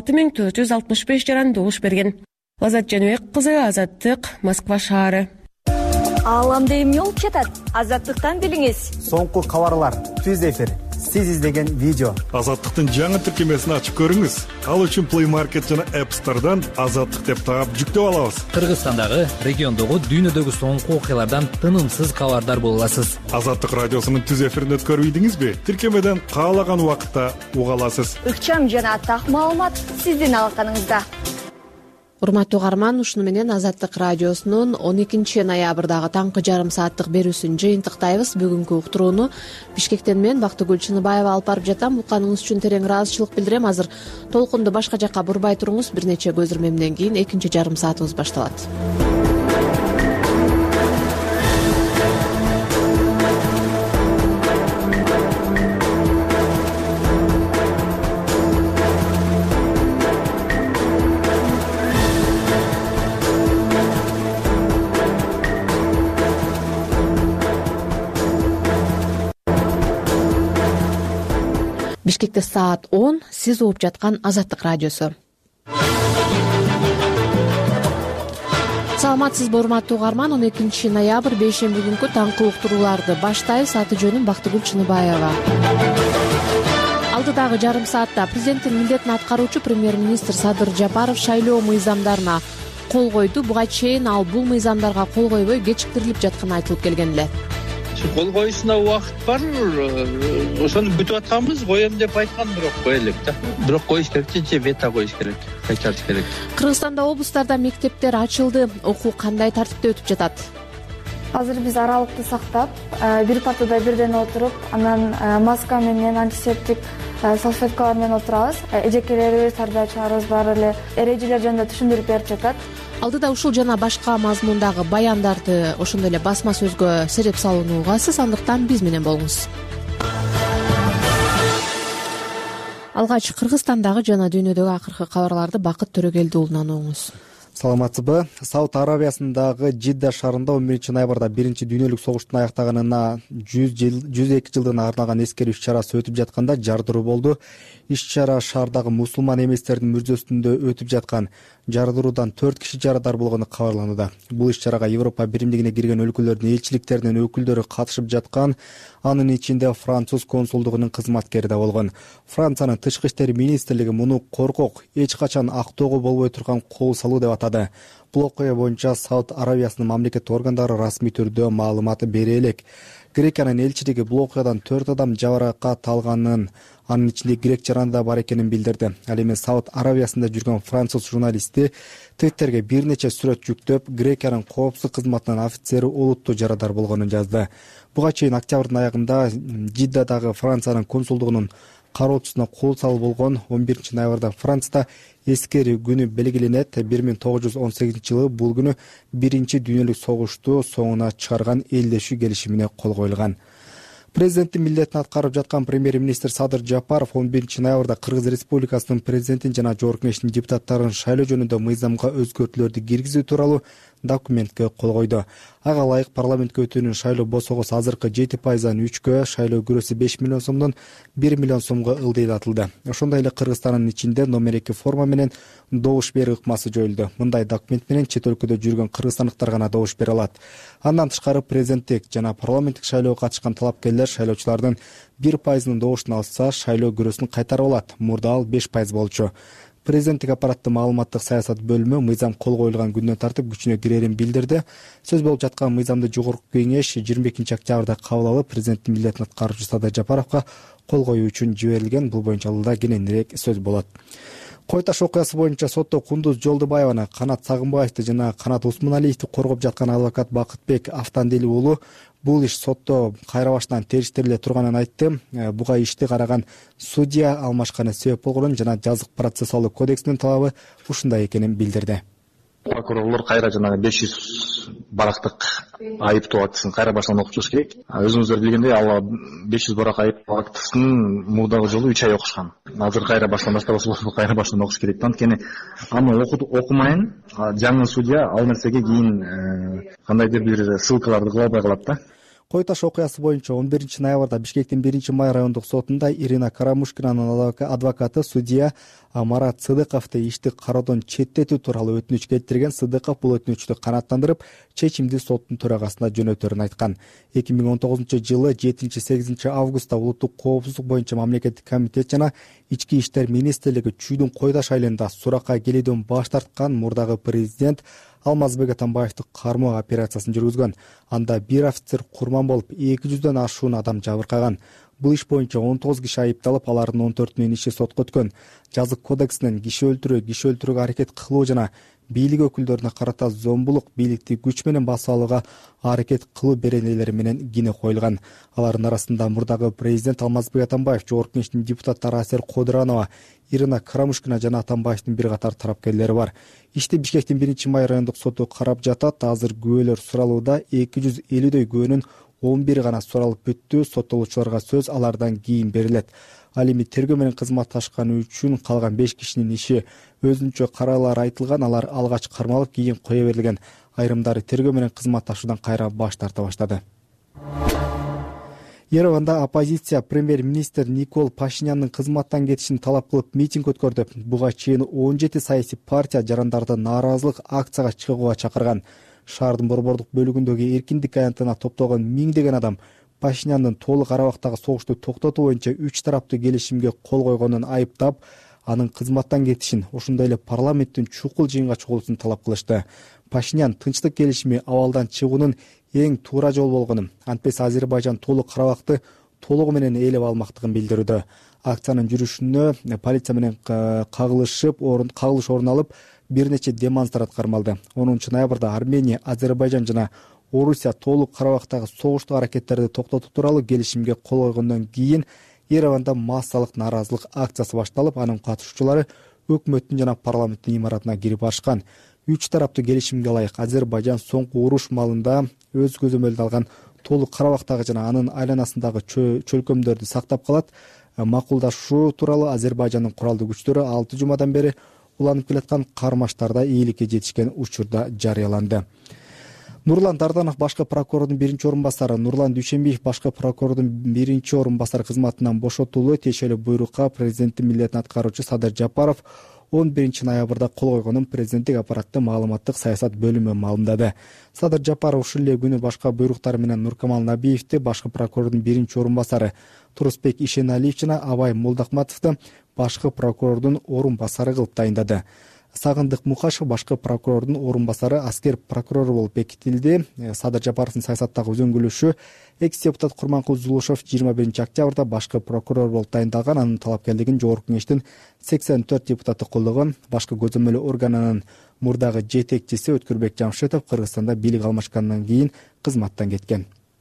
6465 жаран добуш берген. Лазат Жаныбек кызы, Азаттык, Москва шаары. Ааламда эмне болуп жатат? Азаттыктан билиңиз. Соңку кабарлар, түз эфир сиз издеген видео. Азаттыктын жаңы тиркемесин ачып көрүңүз. Ал үчүн Play Market жана App Store'дан Азаттык деп таап жүктөп алабыз. Кыргызстандагы, региондогу, дүйнөдөгү соңку окуялардан тынымсыз кабардар боло аласыз. Азаттык радиосунун түз эфирин өткөрүп ийдиңизби? Тиркемеден каалаган убакытта уга аласыз. Ыкчам жана так маалымат сиздин алаканыңызда. Урматтуу угарман, ушуну менен Азаттык радиосунун 12 ноябрдагы таңкы жарым сааттык берүүсүн жыйынтыктайбыз. Бүгүнкү уктурууну Бишкектен мен Бактыгүл Чыныбаева алып барып жатам. Укканыңыз үчүн терең ыраазычылык билдирем. Азыр толкунду башка жакка бурбай туруңуз. Бир нече көзүрмемден кийин экинчи жарым саатыбыз башталат. Бишкекте саат 10, сиз угуп жаткан Азаттык радиосу. Саламатсызбы, урматтуу угарман? 12 ноябрь бейшемби күнкү таңкы уктурууларды баштайбыз. Аты жөнүм Бактыгүл Чыныбаева. Алдыдагы жарым саатта президенттин милдетин аткаруучу премьер-министр Садыр Жапаров шайлоо мыйзамдарына кол койду. Буга чейин ал бул мыйзамдарга кол койбой кечиктирилип жатканы айтылып келген эле. Кол коюшуна убакыт бар, ошону күтүп атканбыз, коем деп айткан, бирок кое элек да. Бирок коюш керек же вето коюш керек, кайтарыш керек. Кыргызстанда облустарда мектептер ачылды. Окуу кандай тартипте өтүп жатат? Азыр биз аралыкты сактап, бир партада бирден отуруп, анан маска менен антисептик салфеткалар менен отурабыз. Эжекелерибиз, тардачыларыбыз баары эле эрежелер жөнүндө түшүндүрүп берип жатат. Алдыда ушул жана башка мазмундагы баяндарды ошондой эле басма сөзгө сереп салууну угасыз, андыктан биз менен болуңуз. Алгач Кыргызстандагы жана дүйнөдөгү акыркы кабарларды Бакыт Төрөгелди уулунан угуңуз. Саламатсызбы? Сауд Арабиясындагы Жидда шаарында 11 ноябрда биринчи дүйнөлүк согуштун аяктаганына 102 жылдыгына арналган эскерүү иш-чарасы өтүп жатканда жардыруу болду. Иш-чара шаардагы мусулман эместердин мүрзөсүндө өтүп жаткан. Жардыруудан 4 киши жарадар болгону кабарланууда. Бул иш-чарага Европа биримдигине кирген өлкөлөрдүн элчиликтеринин өкүлдөрү катышып жаткан. Анын ичинде Француз консулдугунун кызматкери да болгон. Франциянын тышкы иштер министрлиги муну коркок, эч качан актоого болбой турган кол салуу деп атады. Бул окуя боюнча Сауд Арабиясынын мамлекеттик органдары расмий түрдө маалымат бере элек. Грекиянын элчилиги бул окуядан 4 адам жаракат алганын, анын ичинде грек жараны да бар экенин билдирди. Ал эми Сауд Арабиясында жүргөн француз журналисти Твиттерге бир нече сүрөт жүктөп, Грекиянын коопсуздук кызматынын офицери олуттуу жарадар болгонун жазды. Буга чейин октябрдын аягында Жиддадагы Франциянын консулдугунун кароочусуна кол салуу болгон. 11 ноябрда Францияда эскерүү күнү белгиленет. 1918 жылы бул күнү биринчи дүйнөлүк согушту соңуна чыгарган элдешүү келишимине кол коюлган. Президенттин милдетин аткарып жаткан премьер-министр Садыр Жапаров 11 ноябрда Кыргыз Республикасынын президентин жана Жогорку Кеңештин депутаттарын шайлоо жөнүндө мыйзамга өзгөртүүлөрдү киргизүү тууралуу документке кол койду. Ага ылайык парламентке өтүүнүн шайлоо босогосу азыркы 7%дан 3-кө, шайлоо күрөсү 5 миллион сомдон 1 миллион сомго ылдыйлатылды. Ошондой эле Кыргызстандын ичинде номер 2 форма менен добуш берүү ыкмасы жоюлду. Мындай документ менен чет өлкөдө жүргөн кыргызстандыктар гана добуш бере алат. Андан тышкары президенттик жана парламенттик шайлоого катышкан талапкерлер шайлоочулардын 1%-нын добушун алса, шайлоо күрөсүн кайтарып алат. Мурда ал 5% болчу. Президенттик аппараттын маалыматтык саясат бөлүмү мыйзам кол коюлган күндөн тартып күчүнө кирерин билдирди. Сөз болуп жаткан мыйзамды Жогорку Кеңеш 22 октябрда кабыл алып, президенттин милдетин аткаруучу Садыр Жапаровго кол коюу үчүн жиберилген. Бул боюнча алда кененирээк сөз болот. Кой таш окуясы боюнча сотто Кундуз Жолдубаеваны, Канат Сагынбаевди жана Канат Усмуналиевди коргоп жаткан адвокат Бакытбек Автандели уулу бул иш сотто кайра баштан териштириле турганын айтты. Буга ишти караган судья алмашканы себеп болгонун жана жазык процессуалдык кодексинин талабы ушундай экенин билдирди. Прокурорлор кайра жанагы 500 барактык айыптоо актысын кайра баштан окуп чыгыш керек. Өзүңүздөр билгендей, ал 500 барак айыптоо актысын мурдагы жолу 3 ай окушкан. Азыр кайра баштан баштабаса болот, кайра баштан окуш керек. Анткени аны окумайын, жаңы судья ал нерсеге кийин кандайдыр бир ссылкаларды кыла албай калат да. Кой таш окуясы боюнча 11 ноябрда Бишкектин 1-май райондук сотунда Ирина Карамушкинанын адвокаты судья Марат Сыдыковду ишти кароодон четтетүү тууралуу өтүнүч келтирген. Сыдыков бул өтүнүчтү канааттандырып, чечимди соттун төрагасына жөнөтөрүн айткан. 2019-жылы 7-8 августта улуттук коопсуздук боюнча мамлекеттик комитет жана ички иштер министрлиги чүйдүн Кой таш айылында суракка келүүдөн баш тарткан мурдагы президент Алмазбек Атамбаевди кармоо операциясын жүргүзгөн. Анда бир офицер курман болуп, 200дөн ашуун адам жабыркаган. Бул иш боюнча 19 киши айыпталып, алардын 14-үнүн иши сотко өткөн. Жазык кодексинен киши өлтүрүүгө аракет кылуу жана бийлик өкүлдөрүнө карата зомбулук, бийликти күч менен басып алууга аракет кылуу беренелери менен кине коюлган. Алардын арасында мурдагы президент Алмазбек Атамбаев, Жогорку Кеңештин депутаттары Асер Кодуранова, Ирина Карамушкина жана Атамбаевдин бир катар тарапкерлери бар. Ишти Бишкектин 1-май райондук соту карап жатат. Азыр күбөлөр суралууда. 250дөй күбөнүн 11 гана суралып бүттү. Соттолуучуларга сөз алардан кийин берилет. Ал эми тергөө менен кызматташканы үчүн калган 5 кишинин иши өзүнчө каралары айтылган. Алар алгач кармалып, кийин кое берилген. Айрымдары тергөө менен кызматташуудан кайра баш тарта баштады. Ереванда оппозиция премьер-министр Никол Пашинянын кызматтан кетишин талап кылып митинг өткөрдү. Буга чейин 17 саясий партия жарандарды нааразылык акцияга чыгууга чакырган. Шаардын борбордук бөлүгүндөгү эркиндик аянтына топтогон миңдеген адам Пашинянын толук арабактагы согушту токтотуу боюнча 3 тараптуу келишимге кол койгонун айыптап, анын кызматтан кетишин, ошондой эле парламенттин чукул жыйынга чыгуусун талап кылышты. Пашинян тынчтык келишими абалдан чыгуунун эң туура жол болгонун, антпес Азербайжан толук карабакты толугу менен ээлеп алмактыгын билдирүүдө. Акциянын жүрүшүнө полиция менен кагылыш орун алып, бир нече демонстрант кармалды. 10 ноябрда Армения, Азербайжан жана Орусия толук карабактагы согуштук аракеттерди токтотуу тууралуу келишимге кол койгондон кийин Ереванда массалык нааразылык акциясы башталып, анын катышуучулары өкмөттүн жана парламенттин имаратына кирип барышкан. 3 тараптуу келишимге ылайык Азербайжан соңку уруш малында өз көзөмөлүнө алган толук карабактагы жана анын айланасындагы чөлкөмдөрдү сактап калат. Макулдашуу тууралуу Азербайжандын куралдуу күчтөрү 6 жумадан бери уланып келаткан кармаштарда ийгиликке жетишкен учурда жарыяланды. Нурлан Дарданов башкы прокурордун 1-орун басары, Нурлан Дүйшөнбиев башкы прокурордун 1-орун басары кызматынан бошотулуу. Тиешелүү буйрукка президенттин милдетин аткаруучу Садыр Жапаров 11 ноябрда кол койгонун президенттик аппараттын маалыматтык саясат бөлүмү маалымдады. Садыр Жапаров ушул эле күнү башка буйруктар менен Нуркамал Набиевди башкы прокурордун 1-орун басары, Турусбек Ишеналиев жана Абай Молдахматовду башкы прокурордун орун басары кылып дайындады. Сагындык Мукашев башкы прокурордун орун басары, аскер прокурору болуп бекитилди. Садыр Жапаровдун саясаттагы үзөңгүлүшү экс-депутат Курманкул Зулушев 21 октябрда башкы прокурор болуп дайындалган. Анын талапкерлигин Жогорку Кеңештин 84 депутаты колдогон. Башкы көзөмөлүү органынын мурдагы жетекчиси Өткүрбек Жамшитов Кыргызстанда бийлик алмашкандан кийин кызматтан кеткен.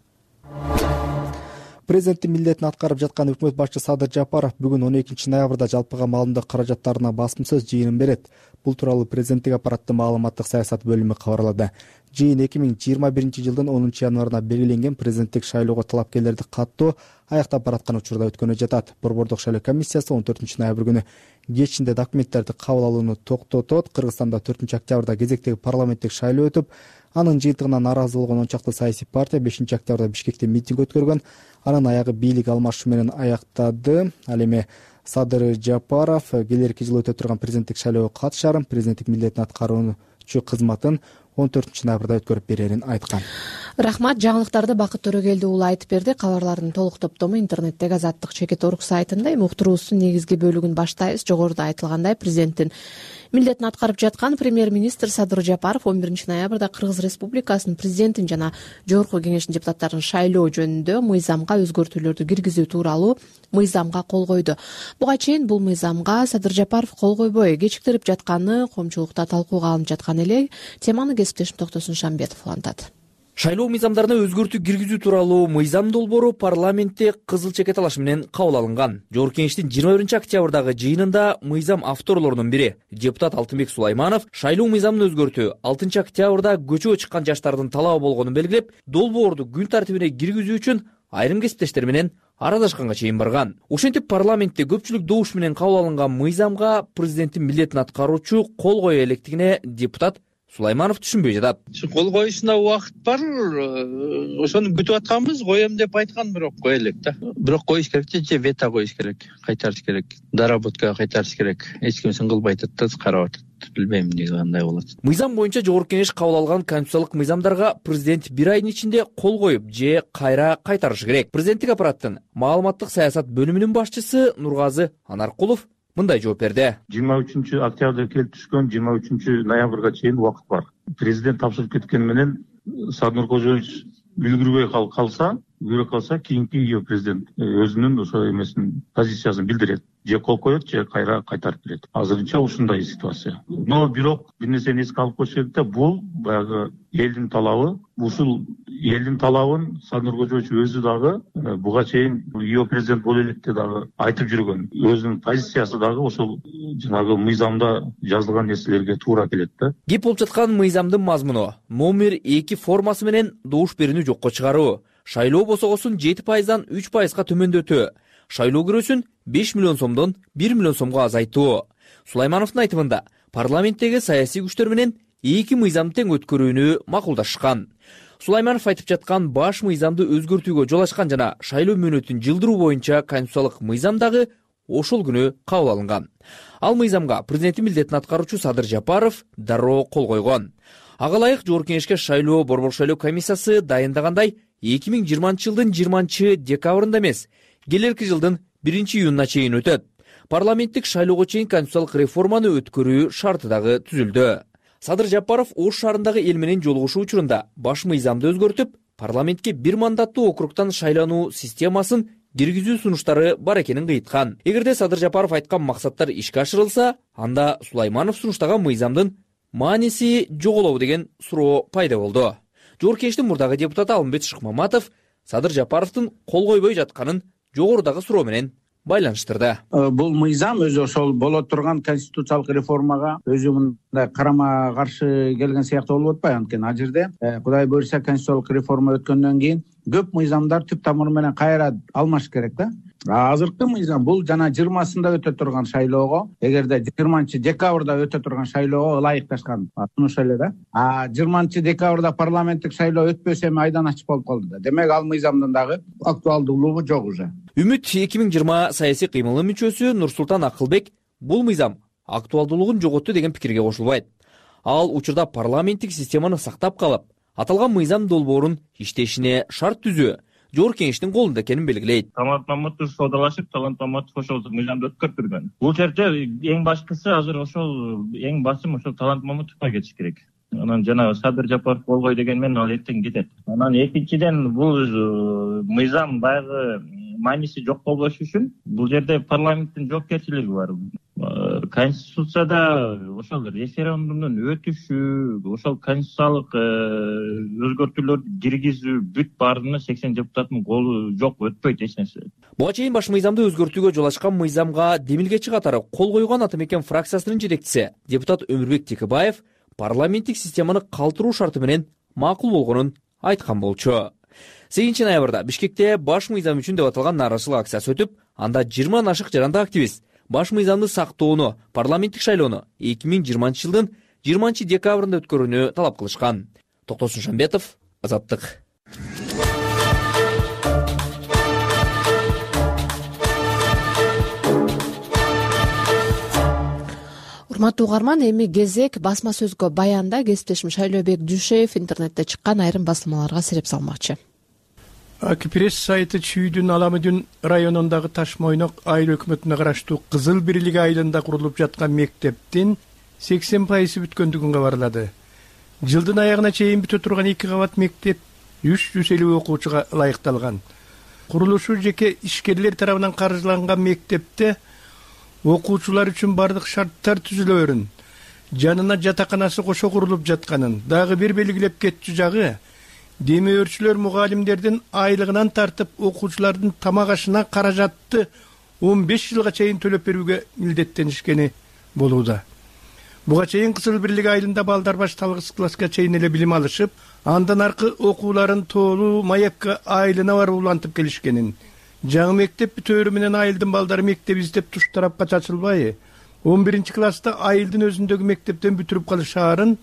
Президенттин милдетин аткарып жаткан өкмөт башчысы Садыр Жапаров бүгүн 12 ноябрда жалпыга маалымдык каражаттарына басым сөз жыйынын берет. Бул тууралуу президенттик аппараттын маалыматтык саясат бөлүмү кабарлады. Жыйын 2021 жылдын 10 январына белгиленген президенттик шайлоого талапкерлерди каттоо аяктап бараткан учурда өткөнү жатат. Борбордук шайлоо комиссиясы 14 ноябрь күнү кечинде документтерди кабыл алууну токтотот. Кыргызстанда 4 октябрда кезектеги парламенттик шайлоо өтүп, анын жыйынтыгына нааразы болгон 10 чакты саясий партия 5 октябрда Бишкекте митинг өткөргөн. Анын аягы бийлик алмашуу менен аяктады. Ал эми Садыр Жапаров келерки жылы өтө турган президенттик шайлоого катышарын, президенттик милдетин аткаруучу кызматын 14 ноябрда өткөрүп берерин айткан. Рахмат. Жаңылыктарды Бакыт Төрөгелди уулу айтып берди. Кабарлардын толук топтому интернеттеги Азаттык.org сайтында. Уктуруубуздун негизги бөлүгүн баштайбыз. Жогоруда айтылгандай, президенттин милдетин аткарып жаткан премьер-министр Садыр Жапаров 11 ноябрда Кыргыз Республикасынын президентин жана Жогорку Кеңештин депутаттарын шайлоо жөнүндө мыйзамга өзгөртүүлөрдү киргизүү тууралуу мыйзамга кол койду. Буга чейин бул мыйзамга Садыр Жапаров кол койбой кечиктирип жатканы коомчулукта талкууга алынып жаткан эле. Теманы кесиптешим Токтосун Шамбетов улантат. Шайлоо мыйзамдарына өзгөртүү киргизүү тууралуу мыйзам долбоору парламентте кызыл чекет талаш менен кабыл алынган. Жогорку Кеңештин 21 октябрдагы жыйынында мыйзам авторлорунун бири депутат Алтынбек Сулайманов шайлоо мыйзамын өзгөртүү 6 октябрда көчөгө чыккан жаштардын талабы болгонун белгилеп, долбоорду күн тартибине киргизүү үчүн айрым кесиптештер менен арадашканга чейин барган. Ошентип парламентте көпчүлүк добуш менен кабыл алынган мыйзамга президенттин милдетин аткаруучу кол кое электигине депутат Сулайманов түшүнбөй жатат. Кол коюшуна убакыт бар, ошону күтүп атканбыз, коем деп айткан, бирок кое элек да. Бирок коюш керек же вето коюш керек, кайтарыш керек, доработкага кайтарыш керек. Эч ким кылбай атат да, карап атат. Билбейм эмне кандай болот. Мыйзам боюнча жогорку кеңеш кабыл алган конституциялык мыйзамдарга президент бир айдын ичинде кол коюп же кайра кайтарышы керек. Президенттик аппараттын маалыматтык саясат бөлүмүнүн башчысы Нургазы Анаркулов мындай жооп берди. 23 октябрда келип түшкөн 23 ноябрга чейин убакыт бар. Президент тапшырып кеткени менен Садыр Кожоевич үлгүрбөй калса, кийинки ИО президент өзүнүн ошо эмесин позициясын билдирет. Же кол коет, же кайра кайтарып берет. Азырынча ушундай ситуация. Но бирок бир нерсени эске алып коюш керек да, бул баягы элдин талабы. Ушул элдин талабын Садыр Кожоевич өзү дагы буга чейин ИО президент боло электе дагы айтып жүргөн. Өзүнүн позициясы дагы ошол жанагы мыйзамда жазылган нерселерге туура келет да. Кеп болуп жаткан мыйзамдын мазмуну номер 2 формасы менен добуш берүүнү жокко чыгаруу, шайлоо босогосун 7%дан 3%га төмөндөтүү, шайлоо кирөөсүн 5 миллион сомдон 1 миллион сомго азайтуу. Сулаймановдун айтымында парламенттеги саясий күчтөр менен 2 мыйзамды тең өткөрүүнү макулдашкан. Сулайманов айтып жаткан баш мыйзамды өзгөртүүгө жол ачкан жана шайлоо мөөнөтүн жылдыруу боюнча конституциялык мыйзам дагы ошол күнү кабыл алынган. Ал мыйзамга президенттин милдетин аткаруучу Садыр Жапаров дароо кол койгон. Ага ылайык жогорку кеңешке шайлоо борбор шайлоо комиссиясы дайындагандай 2020 жылдын 20 декабрында эмес, келерки жылдын 1 июнуна чейин өтөт. Парламенттик шайлоого чейин конституциялык реформаны өткөрүү шарты дагы түзүлдү. Садыр Жапаров Ош шаарындагы эл менен жолугушуу учурунда баш мыйзамды өзгөртүп, парламентке бир мандаттуу округтан шайлануу системасын киргизүү сунуштары бар экенин кыйткан. Эгерде Садыр Жапаров айткан максаттар ишке ашырылса, анда Сулайманов сунуштаган мыйзамдын мааниси жоголобу деген суроо пайда болду. Жогорку кеңештин мурдагы депутаты Алмбет Шыкмаматов Садыр Жапаровдун кол койбой жатканын жогорудагы суроо менен байланыштырды. Бул мыйзам өзү ошол боло турган конституциялык реформага өзү мындай карама каршы келген сыяктуу болуп атпайбы? Анткени ал жерде Кудай буйрса конституциялык реформа өткөндөн кийин көп мыйзамдар түп тамыры менен кайра алмаш керек да. Азыркы мыйзам бул жана 20-сында өтө турган шайлоого, эгерде 20 декабрда өтө турган шайлоого ылайыкташкан сунуш эле да. 20 декабрда парламенттик шайлоо өтпөсө эми айдан ачык болуп калды да. Демек ал мыйзамдын дагы актуалдуулугу жок уже. Үмүт 2020 саясий кыймылынын мүчөсү Нурсултан Акылбек бул мыйзам актуалдуулугун жоготту деген пикирге кошулбайт. Ал учурда парламенттик системаны сактап калып, аталган мыйзам долбоорун иштешине шарт түзүү жогорку кеңештин колунда экенин белгилейт. Талант Маматов соодалашып, Талант Маматов ошол мыйзамды өткөртүргөн. Бул жерде эң башкысы азыр ошол эң басым ошол Талант Маматовго кетиш керек. Анан жана Садыр Жапаров болгой деген менен ал эртең кетет. Анан экинчиден бул мыйзам баягы мааниси жок болбош үчүн бул жерде парламенттин жоопкерчилиги бар. Конституцияда ошол референдумдун өтүшү, ошол конституциялык өзгөртүүлөрдү киргизүү бүт баарына 80 депутаттын колу жок, өтпөйт эч нерсе. Буга чейин баш мыйзамды өзгөртүүгө жол ачкан мыйзамга демилгечи катары кол койгон Ата Мекен фракциясынын жетекчиси депутат Өмүрбек Текебаев парламенттик системаны калтыруу шарты менен макул болгонун айткан болчу. 8 ноябрда Бишкекте баш мыйзам үчүн деп аталган нааразычылык акциясы өтүп, анда 20 ашык жаранды активист баш мыйзамды сактоону, парламенттик шайлоону 2020 жылдын 20 декабрында өткөрүүнү талап кылышкан. Токтосун Шамбетов, Азаттык. Урматтуу угарман, эми кезек басма сөзгө баянда кесиптешим Шайлообек Дүйшеев интернетте чыккан айрым басылмаларга сереп салмакчы. Акипресс сайты Чүйдүн Аламыдын районундагы Ташмойнок айыл өкмөтүнө караштуу Кызыл бирлиги айылында курулуп жаткан мектептин 80% бүткөндүгүн кабарлады. Жылдын аягына чейин бүтө турган 2 кабат мектеп 350 окуучуга ылайыкталган. Курулушу жеке ишкерлер тарабынан каржыланган мектепте окуучулар үчүн бардык шарттар түзүлөрүн, жанына жатаканасы кошо курулуп жатканын, дагы бир белгилеп кетчү жагы демөөрчүлөр мугалимдердин айлыгынан тартып окуучулардын тамак ашына каражатты 15 жылга чейин төлөп берүүгө милдеттенишкени болууда. Буга чейин Кызыл бирлиги айылында балдар башталгыс класска чейин эле билим алышып, андан аркы окууларын тоолуу Маевка айылына барып улантып келишкенин. Жаңы мектеп бүтөөрү менен айылдын балдары мектеп издеп туш тарапка чачылбай, 11 класста айылдын өзүндөгү мектептен бүтүрүп калышаарын,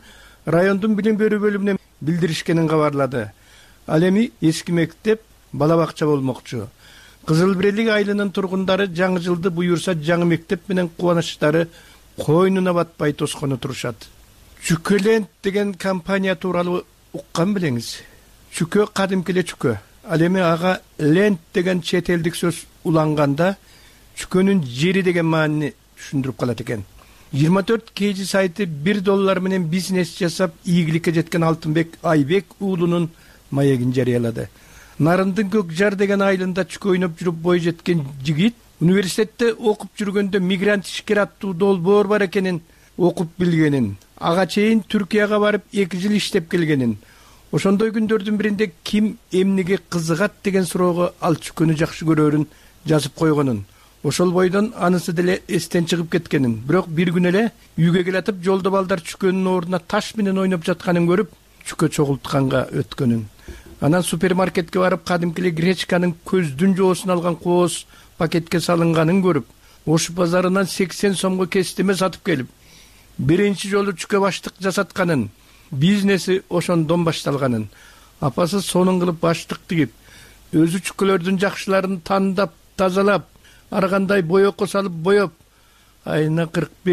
райондун билим берүү бөлүмүнөн билдиришкенин кабарлады. Ал эми эски мектеп бала бакча болмокчу. Кызыл Бирелик айылынын тургундары жаңы жылды буюрса жаңы мектеп менен кубанычтары койнуна батпай тоскону турушат. Чүкөлент деген компания тууралуу уккан белеңиз? Чүкө кадимки эле чүкө. Ал эми ага лент деген чет элдик сөз уланганда чүкөнүн жери деген маанини түшүндүрүп калат экен. 24 kg сайты $1 менен бизнес жасап ийгиликке жеткен Алтынбек Айбек уулунун маегин жарыялады. Нарындын көк жар деген айылында чүкө ойноп жүрүп бой жеткен жигит университетте окуп жүргөндө мигрант ишкер аттуу долбоор бар экенин окуп билгенин, ага чейин Түркияга барып 2 жыл иштеп келгенин, ошондой күндөрдүн биринде ким эмнеге кызыгат деген суроого ал чүкөнү жакшы көрөрүн жазып койгонун, ошол бойдон анысы деле эстен чыгып кеткенин, бирок бир күн эле үйгө келатып жолдо балдар чүкөнүн ордуна таш менен ойноп жатканын көрүп чүкө чогултканга өткөнүн. Анан супермаркетке барып кадимки эле гречканын көздүн жоосун алган кооз пакетке салынганын көрүп, Ош базарынан 80 сомго кестеме сатып келип, биринчи жолу чүкө баштык жасатканын, бизнеси ошондон башталганын, апасы сонун кылып баштык тигип, өзү чүкөлөрдүн жакшыларын тандап, тазалап, ар кандай боекко салып боеп, айына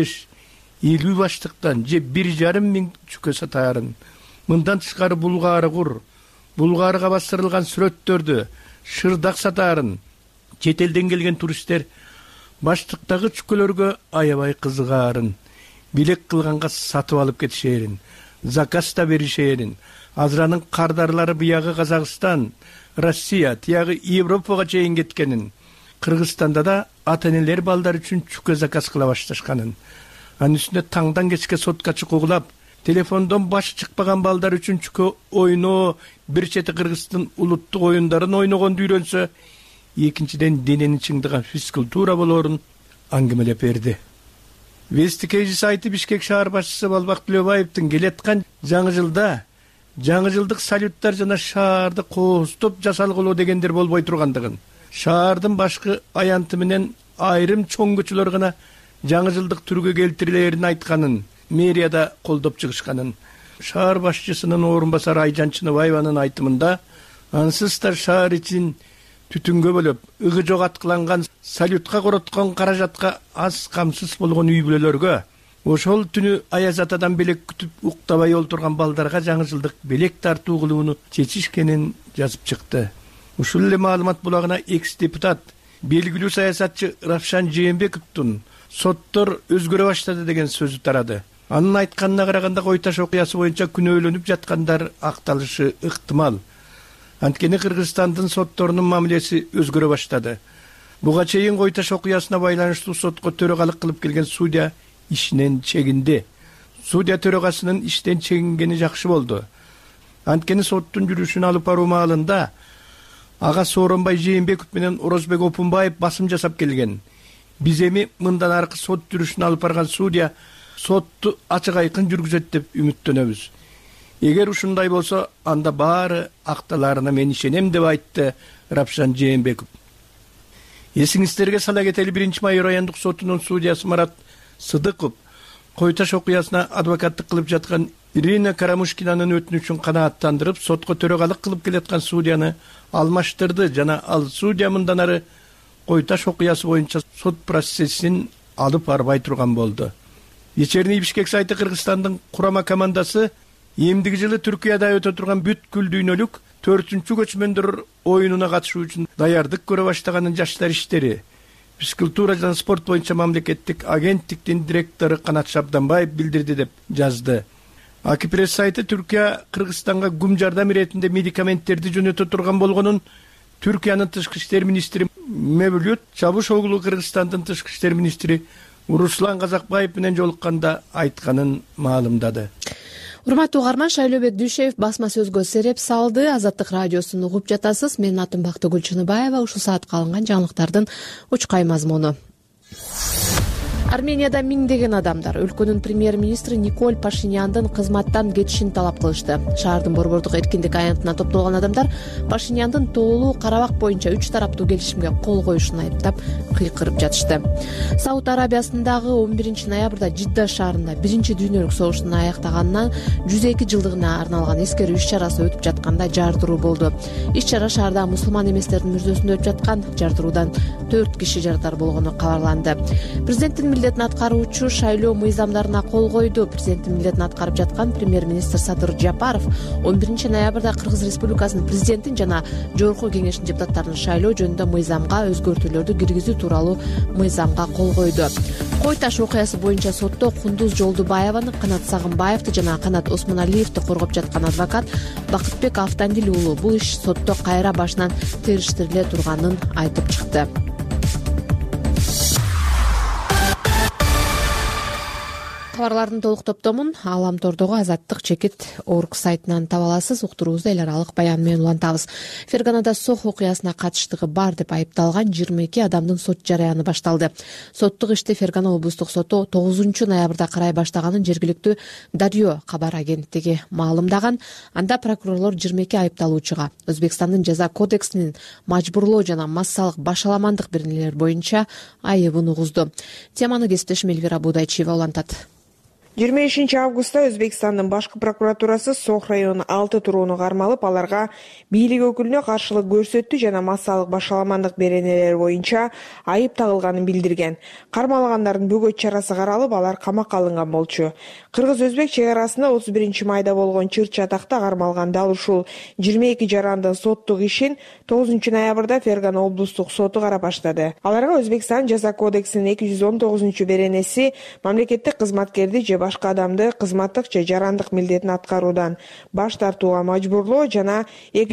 45-50 баштыктан же 1,5 миң чүкө сатаарын. Мындан тышкары булгаары кур, булгаарга бастырылган сүрөттөрдү, шырдак сатаарын. Чет элден келген туристтер баштыктагы чүкөлөргө аябай кызыгаарын, билек кылганга сатып алып кетишээрин, заказ да беришээрин. Азыранын кардарлары биягы Казакстан, Россия, тиягы Европага чейин кеткенин. Кыргызстанда да ата-энелер балдар үчүн чүкө заказ кыла башташканын. Анын үстүнө таңдан кечке сотка чукугулап, телефондон башы чыкпаган балдар үчүн чүкө ойноо, бир чети Кыргыздын улуттук оюндарын ойногонду үйрөнсө, экинчиден денени чыңдыган физкультура болоорун аңгемелеп берди. Вести Кж сайты Бишкек шаар башчысы Балбак Төлөбаевдин келаткан жаңы жылда жаңы жылдык салюттар жана шаарды кооздоп жасалгылоо дегендер болбой тургандыгын, шаардын башкы аянты менен айрым чоң көчөлөр гана жаңы жылдык түргө келтирилээрин айтканын, мэрияда колдоп чыгышканын. Шаар башчысынын орун басары Айжан Чыныбаеванын айтымында, ансыз да шаар ичин түтүнгө бөлөп, ыгы жок аткыланган салютка короткон каражатка аз камсыз болгон үй бүлөлөргө, ошол түнү аяз атадан белек күтүп уктабай олтурган балдарга жаңы жылдык белек тартуу кылууну чечишкенин жазып чыкты. Ушул эле маалымат булагына экс-депутат, белгилүү саясатчы Равшан Жээнбековдун соттор өзгөрө баштады деген сөзү тарады. Анын айтканына караганда Кой Таш окуясы боюнча күнөөлөнүп жаткандар акталышы ыктымал. Анткени Кыргызстандын сотторунун мамилеси өзгөрө баштады. Буга чейин Кой Таш окуясына байланыштуу сотко төрагалык кылып келген судья ишинен чегинди. Судья төрагасынын иштен чегингени жакшы болду. Анткени соттун жүрүшүн алып баруу маалында ага Сооронбай Жээнбеков менен Орозбек Опунбаев басым жасап келген. Биз эми мындан аркы сот жүрүшүн алып барган судья сотту ачык айкын жүргүзөт деп үмүттөнөбүз. Эгер ушундай болсо, анда баары акталарына мен ишенем деп айтты Равшан Жээнбеков. Эсиңиздерге сала кетели 1-Майор райондук сотунун судьясы Марат Сыдыков Кой Таш окуясына адвокаттык кылып жаткан Ирина Карамушкинанын өтүнүчүн канааттандырып, сотко төрагалык кылып келаткан судьяны алмаштырды жана ал судья мындан ары Кой Таш окуясы боюнча сот процессин алып барбай турган болду. Вечерний Бишкек сайты Кыргызстандын курама командасы эмдиги жылы Түркияда өтө турган бүткүл дүйнөлүк 4-чү көчмөндөр оюнуна катышуу үчүн даярдык көрө баштаганын жаштар иштери физкультура жана спорт боюнча мамлекеттик агенттиктин директору Канат Шабданбаев билдирди деп жазды. Акипресс сайты Түркия Кыргызстанга гум жардам иретинде медикаменттерди жөнөтө турган болгонун Түркиянын тышкы иштер министри Мевлют Чавушоглу Кыргызстандын тышкы иштер министри Руслан Казакбаев менен жолукканда айтканын маалымдады. Урматтуу угарман, Шайлообек Дүйшеев басма сөзгө сереп салды. Азаттык радиосун угуп жатасыз. Менин атым Бактыгүл Чыныбаева. Ушул саатка алынган жаңылыктардын учкай мазмуну. Арменияда миңдеген адамдар өлкөнүн премьер-министри Николь Пашиняндын кызматтан кетишин талап кылышты. Шаардын борбордук эркиндик аянтына топтолгон адамдар Пашиняндын тоолуу Карабак боюнча 3 тараптуу келишимге кол коюшун айыптап кыйкырып жатышты. Сауд Арабиясындагы 11 ноябрда Жидда шаарында 1 дүйнөлүк согуштун аяктаганына 102 жылдыгына арналган эскерүү иш-чарасы өтүп жатканда жардыруу болду. Иш-чара шаарда мусулман эместердин мүрзөсүндө өтүп жаткан жардыруудан 4 киши жарадар болгону кабарланды. Президенттин милдетин аткаруучу шайлоо мыйзамдарына кол койду. Президенттин милдетин аткарып жаткан премьер-министр Садыр Жапаров 11 ноябрда Кыргыз Республикасынын президентин жана Жогорку Кеңештин депутаттарын шайлоо жөнүндө мыйзамга өзгөртүүлөрдү киргизүү тууралуу мыйзамга кол койду. Кой таш окуясы боюнча сотто Кундуз Жолдубаеваны, Канат Сагынбаевди жана Канат Осмоналиевди коргоп жаткан адвокат Бакытбек Автандил уулу бул иш сотто кайра башынан териштириле турганын айтып чыкты. Кабарлардын толук топтомун Аламтордогу Азаттык чекит орг сайтынан таба аласыз. Уктуруубузду эл аралык баян менен улантабыз. Ферганада сох окуясына катыштыгы бар деп айыпталган 22 адамдын сот жараяны башталды. Соттук ишти Фергана облустук соту 9 ноябрда карай баштаганын жергиликтүү Дарьё кабар агенттиги маалымдаган. Анда прокурорлор 22 айыпталуучуга Өзбекстандын жаза кодексинин мажбурлоо жана массалык башаламандык беренелер боюнча айыбын угузду. Теманы кесиптешим Элвира Будайчиева улантат. 25 августта Өзбекстандын башкы прокуратурасы Сох районунун 6 турууну кармалып, аларга бийлик өкүлүнө каршылык көрсөттү жана массалык башаламандык беренелер боюнча айып тагылганын билдирген. Кармалгандардын бөгөт чарасы каралып, алар камакка алынган болчу. Кыргыз-Өзбек чек арасында 31 майда болгон чыр-чатакта кармалган дал ушул 22 жарандын соттук ишин 9 ноябрда Фергана облустук соту карап баштады. Аларга Өзбекстан жаза кодексинин 219 беренеси мамлекеттик кызматкерди же башка адамды кызматтык же жарандык милдетин аткаруудан баш тартууга мажбурлоо жана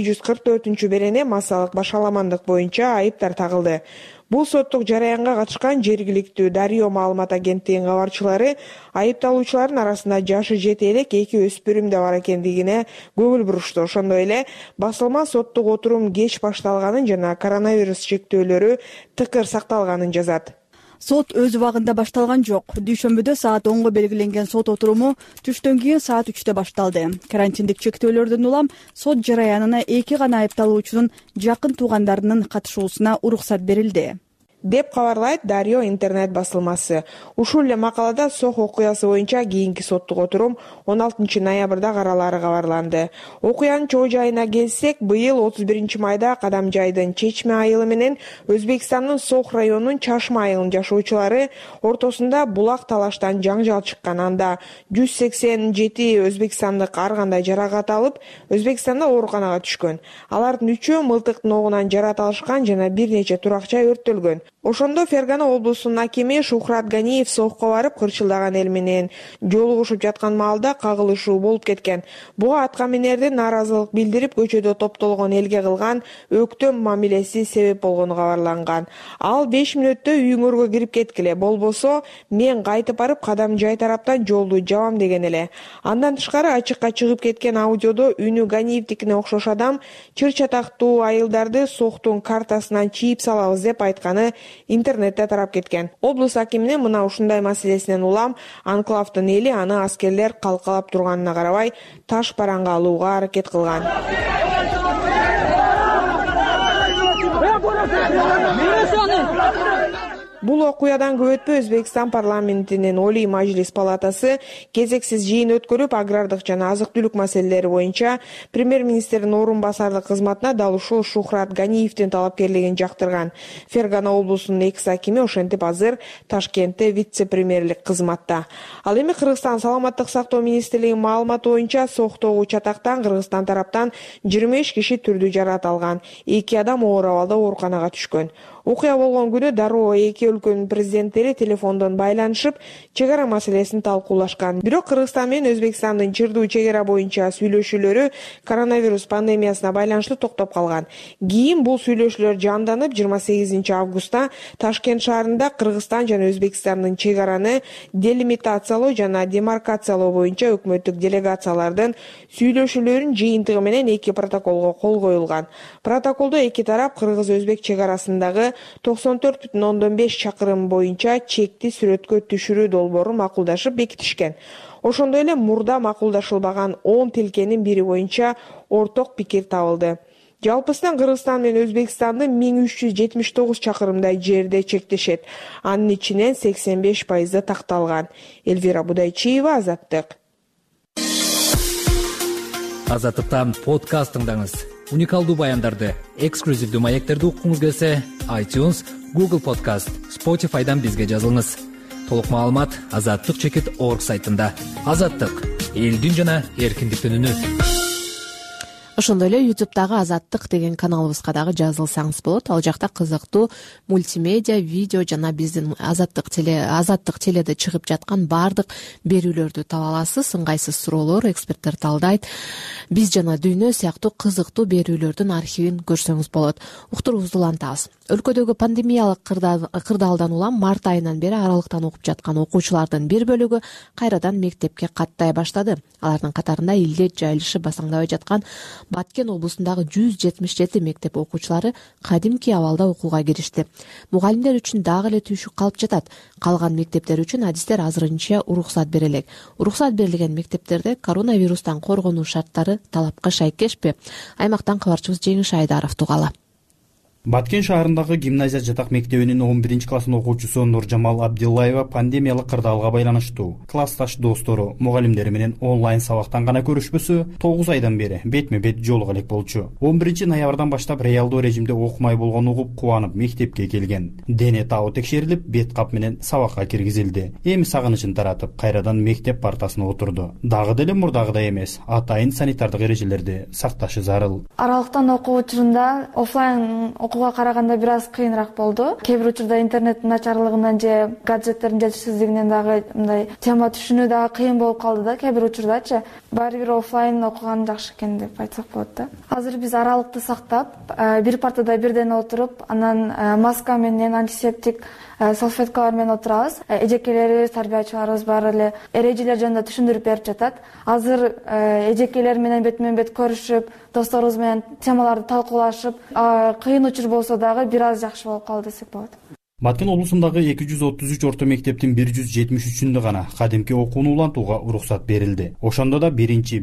244 берене массалык башаламандык боюнча айыптар тагылды. Бул соттук жараянга катышкан жергиликтүү Дарьё маалымат агенттигинин кабарчылары айыпталуучулардын арасында жашы жете элек 2 өспүрүм да бар экендигине көңүл бурушту. Ошондой эле басылма соттук отурум кеч башталганын жана коронавирус чектөөлөрү тыкыр сакталганын жазат. Сот өз убагында башталган жок. Дүйшөмбүдө саат 10го белгиленген сот отуруму түштөн кийин саат 3дө башталды. Карантиндик чектөөлөрдөн улам сот жараянына 2 гана айыпталуучунун жакын туугандарынын катышуусуна уруксат берилди деп кабарлайт Дарьё интернет басылмасы. Ушул эле макалада Сох окуясы боюнча кийинки соттук отурум 16 ноябрда каралары кабарланды. Окуянын чоо жайына келсек, быйыл 31 майда Кадам жайдын Чечме айылы менен Өзбекстандын Сох районунун Чашма айылынын жашоочулары ортосунда булак талаштан жаңжал чыккан. Анда 187 өзбекстандык ар кандай жаракат алып, Өзбекстанда ооруканага түшкөн. Алардын 3-өө мылтыктын огунан жарат алышкан жана бир нече турак жай өрттөлгөн. Ошондо Фергана облусунун акими Шухрат Ганиев Сохко барып кырчылдаган эл менен жолугушуп жаткан маалда кагылышуу болуп кеткен. Буга аткаминердин нааразылык билдирип көчөдө топтолгон элге кылган өктөм мамилеси себеп болгону кабарланган. Ал 5 мүнөттө үйүңөргө кирип кеткиле, болбосо мен кайтып барып Кадам жай тараптан жолду жабам деген эле. Андан тышкары ачыкка чыгып кеткен аудиодо үнү Ганиевдикине окшош адам чыр-чатактуу айылдарды Сохтун картасынан чийип салабыз деп айтканы интернетте тарап кеткен. Облус акиминин мына ушундай маселесинен улам анклавдын эли аны аскерлер калкалап турганына карабай таш бараңга алууга аракет кылган. Бул окуядан көп өтпөй Өзбекстан парламентинин Олий Мажлис палатасы кезексиз жыйын өткөрүп, агрардык жана азык-түлүк маселелери боюнча премьер-министрдин орун басарлык кызматына дал ушул Шухрат Ганиевдин талапкерлигин жактырган. Фергана облусунун экс акими ошентип азыр Ташкентте вице-премьерлик кызматта. Ал эми Кыргызстан саламаттык сактоо министрлигинин маалыматы боюнча Сохтогу чатактан Кыргызстан тараптан 23 киши түрдүү жарат алган. 2 адам оор абалда ооруканага түшкөн. Окуя болгон күнү дароо эки өлкөнүн президенттери телефондон байланышып, чек ара маселесин талкуулашкан. Бирок Кыргызстан менен Өзбекстандын чырдуу чек ара боюнча сүйлөшүүлөрү коронавирус пандемиясына байланыштуу токтоп калган. Кийин бул сүйлөшүүлөр жанданып, 28 августта Ташкент шаарында Кыргызстан жана Өзбекстандын чек араны делимитациялоо жана демаркациялоо боюнча өкмөттүк делегациялардын сүйлөшүүлөрүнүн жыйынтыгы менен 2 протоколго кол коюлган. Протоколдо эки тарап Кыргыз-Өзбек чек арасындагы 94,5 чакырым боюнча чекти сүрөткө түшүрүү долбоорун макулдашып бекитишкен. Ошондой эле мурда макулдашылбаган 10 тилкенин бири боюнча орток пикир табылды. Жалпысынан Кыргызстан менен Өзбекстанды 1379 чакырымдай жерде чектешет. Анын ичинен 85% такталган. Эльвира Будайчиева, Азаттык. Азаттыктан подкаст тыңдаңыз. Уникалдуу баяндарды, эксклюзивдүү маектерди уккуңуз келсе, iTunes, Google Podcast, Spotify'дан бизге жазылыңыз. Толук маалымат azattyk.org сайтында. Азаттык — элдин жана эркиндиктин үнү. Ошондой эле YouTube'дагы Азаттык деген каналыбызга дагы жазылсаңыз болот. Ал жакта кызыктуу мультимедиа, видео жана биздин Азаттык теледе чыгып жаткан баардык берүүлөрдү таба аласыз. Ыңгайсыз суроолор, эксперттер талдайт. Биз жана дүйнө сыяктуу кызыктуу берүүлөрдүн архивин көрсөңүз болот. Уктуруңузду улантабыз. Өлкөдөгү пандемиялык кырдаалдан улам март айынан бери аралыктан окуп жаткан окуучулардын бир бөлүгү кайрадан мектепке каттай баштады. Алардын катарында элде жайылышып басаңдабай жаткан Баткен облусундагы 177 мектеп окуучулары кадимки абалда окууга киришти. Мугалимдер үчүн дагы эле түйшүк калып жатат. Калган мектептер үчүн адистер азырынча уруксат берилет. Уруксат берилген мектептерде коронавирустан коргонуу шарттары талапка шайкешпи? Аймактан кабарчыбыз Жеңиш Айдаров тугала. Баткен шаарындагы гимназия жатак мектебинин 11-классын окуучусу Нуржамал Абдиллаева пандемиялык кырдаалга байланыштуу классташ достору мугалимдери менен онлайн сабактан гана көрүшпөсө 9 айдан бери бетме-бет жолуга элек болчу. 11-ноябрдан баштап реалдуу режимде окумай болгонун угуп кубанып мектепке келген. Дене табы текшерилип, бет кап менен сабакка киргизилди. Эми сагынычын таратып, кайрадан мектеп партасына отурду. Дагы деле мурдагыдай эмес, атайын санитардык эрежелерди сакташы зарыл. Аралыктан окуу учурунда офлайн окууга караганда бир аз кыйыныраак болду. Кээ бир учурда интернеттин начарлыгынан же гаджеттердин жетишсиздигинен дагы мындай тема түшүнүү дагы кыйын болуп калды да. Кээ бир учурдачы баары бир офлайн окуган жакшы экен деп айтсак болот да. Азыр биз аралыкты сактап, бир партада бирден отуруп, анан маска менен антисептик салфеткалар менен отурабыз. Эжекелерибиз, тарбиячыларыбыз баары эле эрежелер жөнүндө түшүндүрүп берип жатат. Азыр эжекелер менен бетме-бет көрүшүп, досторубуз менен темаларды талкуулашып, кыйын учур болсо дагы бир аз жакшы болуп калды десек болот. Баткен облусундагы 233 орто мектептин 173-үндө гана кадимки окууну улантууга уруксат берилди. Ошондо да 1-5,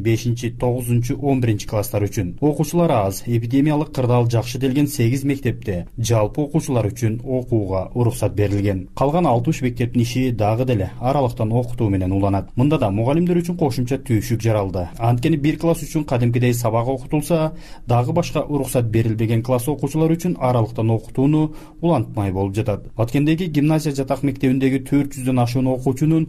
9, 11 класстар үчүн окуучулар аз, эпидемиялык кырдаал жакшы делген 8 мектепте жалпы окуучулар үчүн окууга уруксат берилген. Калган 60 мектептин иши дагы деле аралыктан окутуу менен уланат. Мында да мугалимдер үчүн кошумча түйшүк жаралды. Анткени бир класс үчүн кадимкидей сабак окутулса, дагы башка уруксат берилбеген класс окуучулар үчүн аралыктан окутууну улантмай болуп жатат. Баткендеги гимназия жатак мектебиндеги 400дөн ашуун окуучунун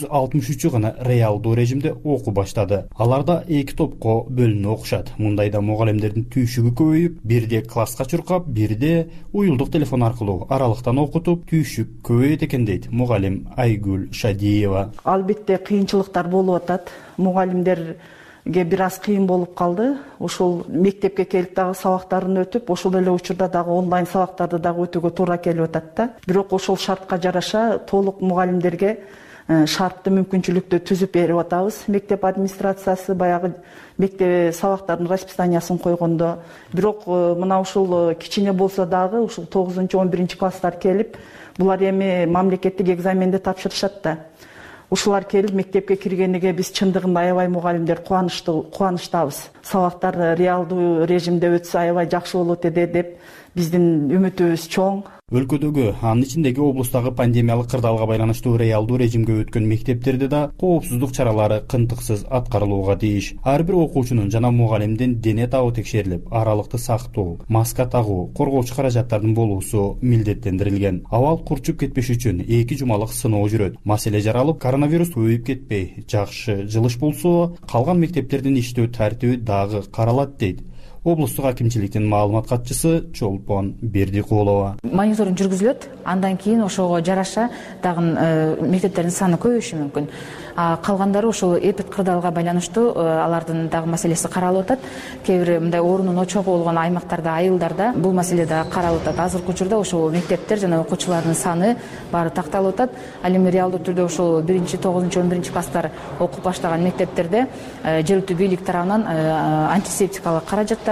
163 гана реалдуу режимде окуу баштады. Аларда 2 топко бөлүнүп окушат. Мындайда мугалимдердин түйшүгү көбөйүп, бирде класска чуркап, бирде уюлдук телефон аркылуу аралыктан окутуп, түйшүк көбөйөт экен дейт мугалим Айгүл Шадиева. Албетте кыйынчылыктар болуп атат. Мугалимдер бир аз кыйын болуп калды. Ошол мектепке келип дагы сабактарын өтүп, ошол эле учурда дагы онлайн сабактарды дагы өтүүгө туура келип атат да. Бирок ошол шартка жараша толук мугалимдерге шарттуу мүмкүнчүлүктү түзүп берип атабыз. Мектеп администрациясы баягы мектеп сабактардын расписаниясын койгондо, бирок мына ушул кичине болсо дагы ушул 9-11 класстар келип, булар эми мамлекеттик экзаменди тапшырышат да. Ушулар келип мектепке киргениге биз чындыгында аябай мугалимдер кубанычтабыз. Сабактар реалдуу режимде өтсө аябай жакшы болот эде деп биздин үмүтүбүз чоң. Өлкөдөгү, анын ичиндеги облустагы пандемиялык кырдаалга байланыштуу реалдуу режимге өткөн мектептерде да коопсуздук чаралары кынтыксыз аткарылууга тийиш. Ар бир окуучунун жана мугалимдин дене табы текшерилип, аралыкты сактоо, маска тагуу, коргоочу каражаттардын болуусу милдеттендирилген. Абал курчуп кетпеш үчүн 2 жумалык сыноо жүрөт. Маселе жаралып, коронавирус көбөйүп кетпей, жакшы жылыш болсо, калган мектептердин иштөө тартиби дагы каралат дейт облустук акимчиликтин маалымат катчысы Чолпон Бердикулова. Мониторинг жүргүзүлөт, андан кийин ошого жараша дагы мектептердин саны көбөйүшү мүмкүн. Калгандары ошол эпид кырдаалга байланыштуу алардын дагы маселеси каралып атат. Кээ бир мындай оорунун очогу болгон аймактарда, айылдарда бул маселе да каралып атат. Азыркы учурда ошол мектептер жана окуучулардын саны баары такталып атат. Ал эми реалдуу түрдө ошол 1-9, 11 класстар окуп баштаган мектептерде жергиликтүү бийлик тарабынан антисептикалык каражаттар,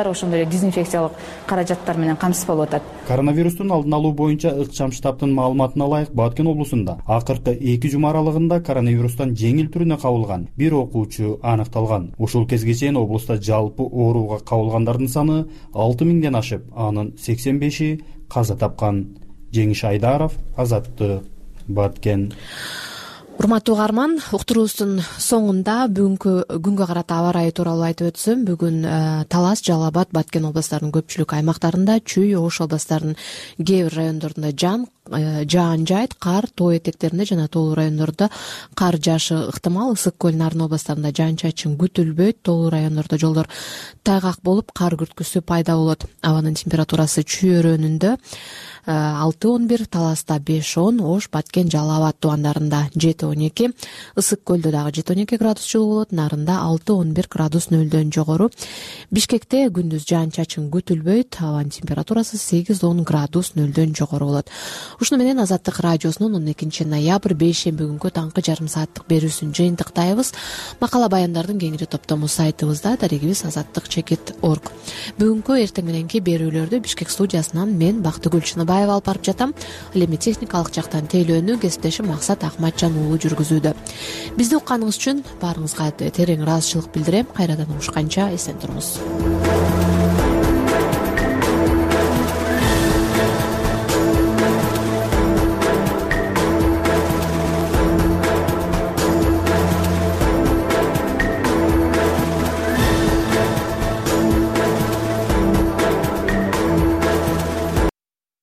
баардыктары ошондой эле дезинфекциялык каражаттар менен камсыз болуп атат. Коронавирустун алдын алуу боюнча ыкчам штабтын маалыматына ылайык Баткен облусунда акыркы 2 жума аралыгында коронавирустан жеңил түрүнө кабылган бир окуучу аныкталган. Ушул кезге чейин облуста жалпы ооруга кабылгандардын саны 6000ден ашып, анын 85и каза тапкан. Жеңиш Айдаров, Азаттык, Баткен. Урматтуу угарман, уктуруубуздун соңунда бүгүнкү күнгө карата аба ырайы тууралуу айтып өтсөм, бүгүн Талас, Жалал Абад, Баткен областарынын көпчүлүк аймактарында, Чүй, Ош областарынын кээ бир райондорунда жаан жайт, кар, тоо этектеринде жана тоолуу райондордо кар жаашы ыктымал. Ысык көл, Нарын областарында жаан-чачын күтүлбөйт. Тоолуу райондордо жолдор тайгак болуп, кар күрткүсү пайда болот. Абанын температурасы Чүй өрөөнүндө 6-11, Таласта 5-10, Ош, Баткен, Жалал Абад тубандарында 7-12, Ысык көлдө дагы 7-12 градус жылуу болот, Нарында 6-11 градус нөлдөн жогору. Бишкекте күндүз жаан-чачын күтүлбөйт, абанын температурасы 8-10 градус нөлдөн жогору болот. Ушуну менен Азаттык радиосунун 12 ноябрь бейшемби күнгү таңкы жарым сааттык берүүсүн жыйынтыктайбыз. Макала баяндардын кеңири топтому сайтыбызда, дарегибиз azattik.org. Бүгүнкү эртең мененки берүүлөрдү Бишкек студиясынан мен Бактыгүл Чыныбаева алып барып жатам. Ал эми техникалык жактан тейлөөнү кесиптешим Максат Ахматжан уулу жүргүзүүдө. Бизди укканыңыз үчүн баарыңызга терең ыраазычылык билдирем. Кайрадан угушканча эсен туруңуз.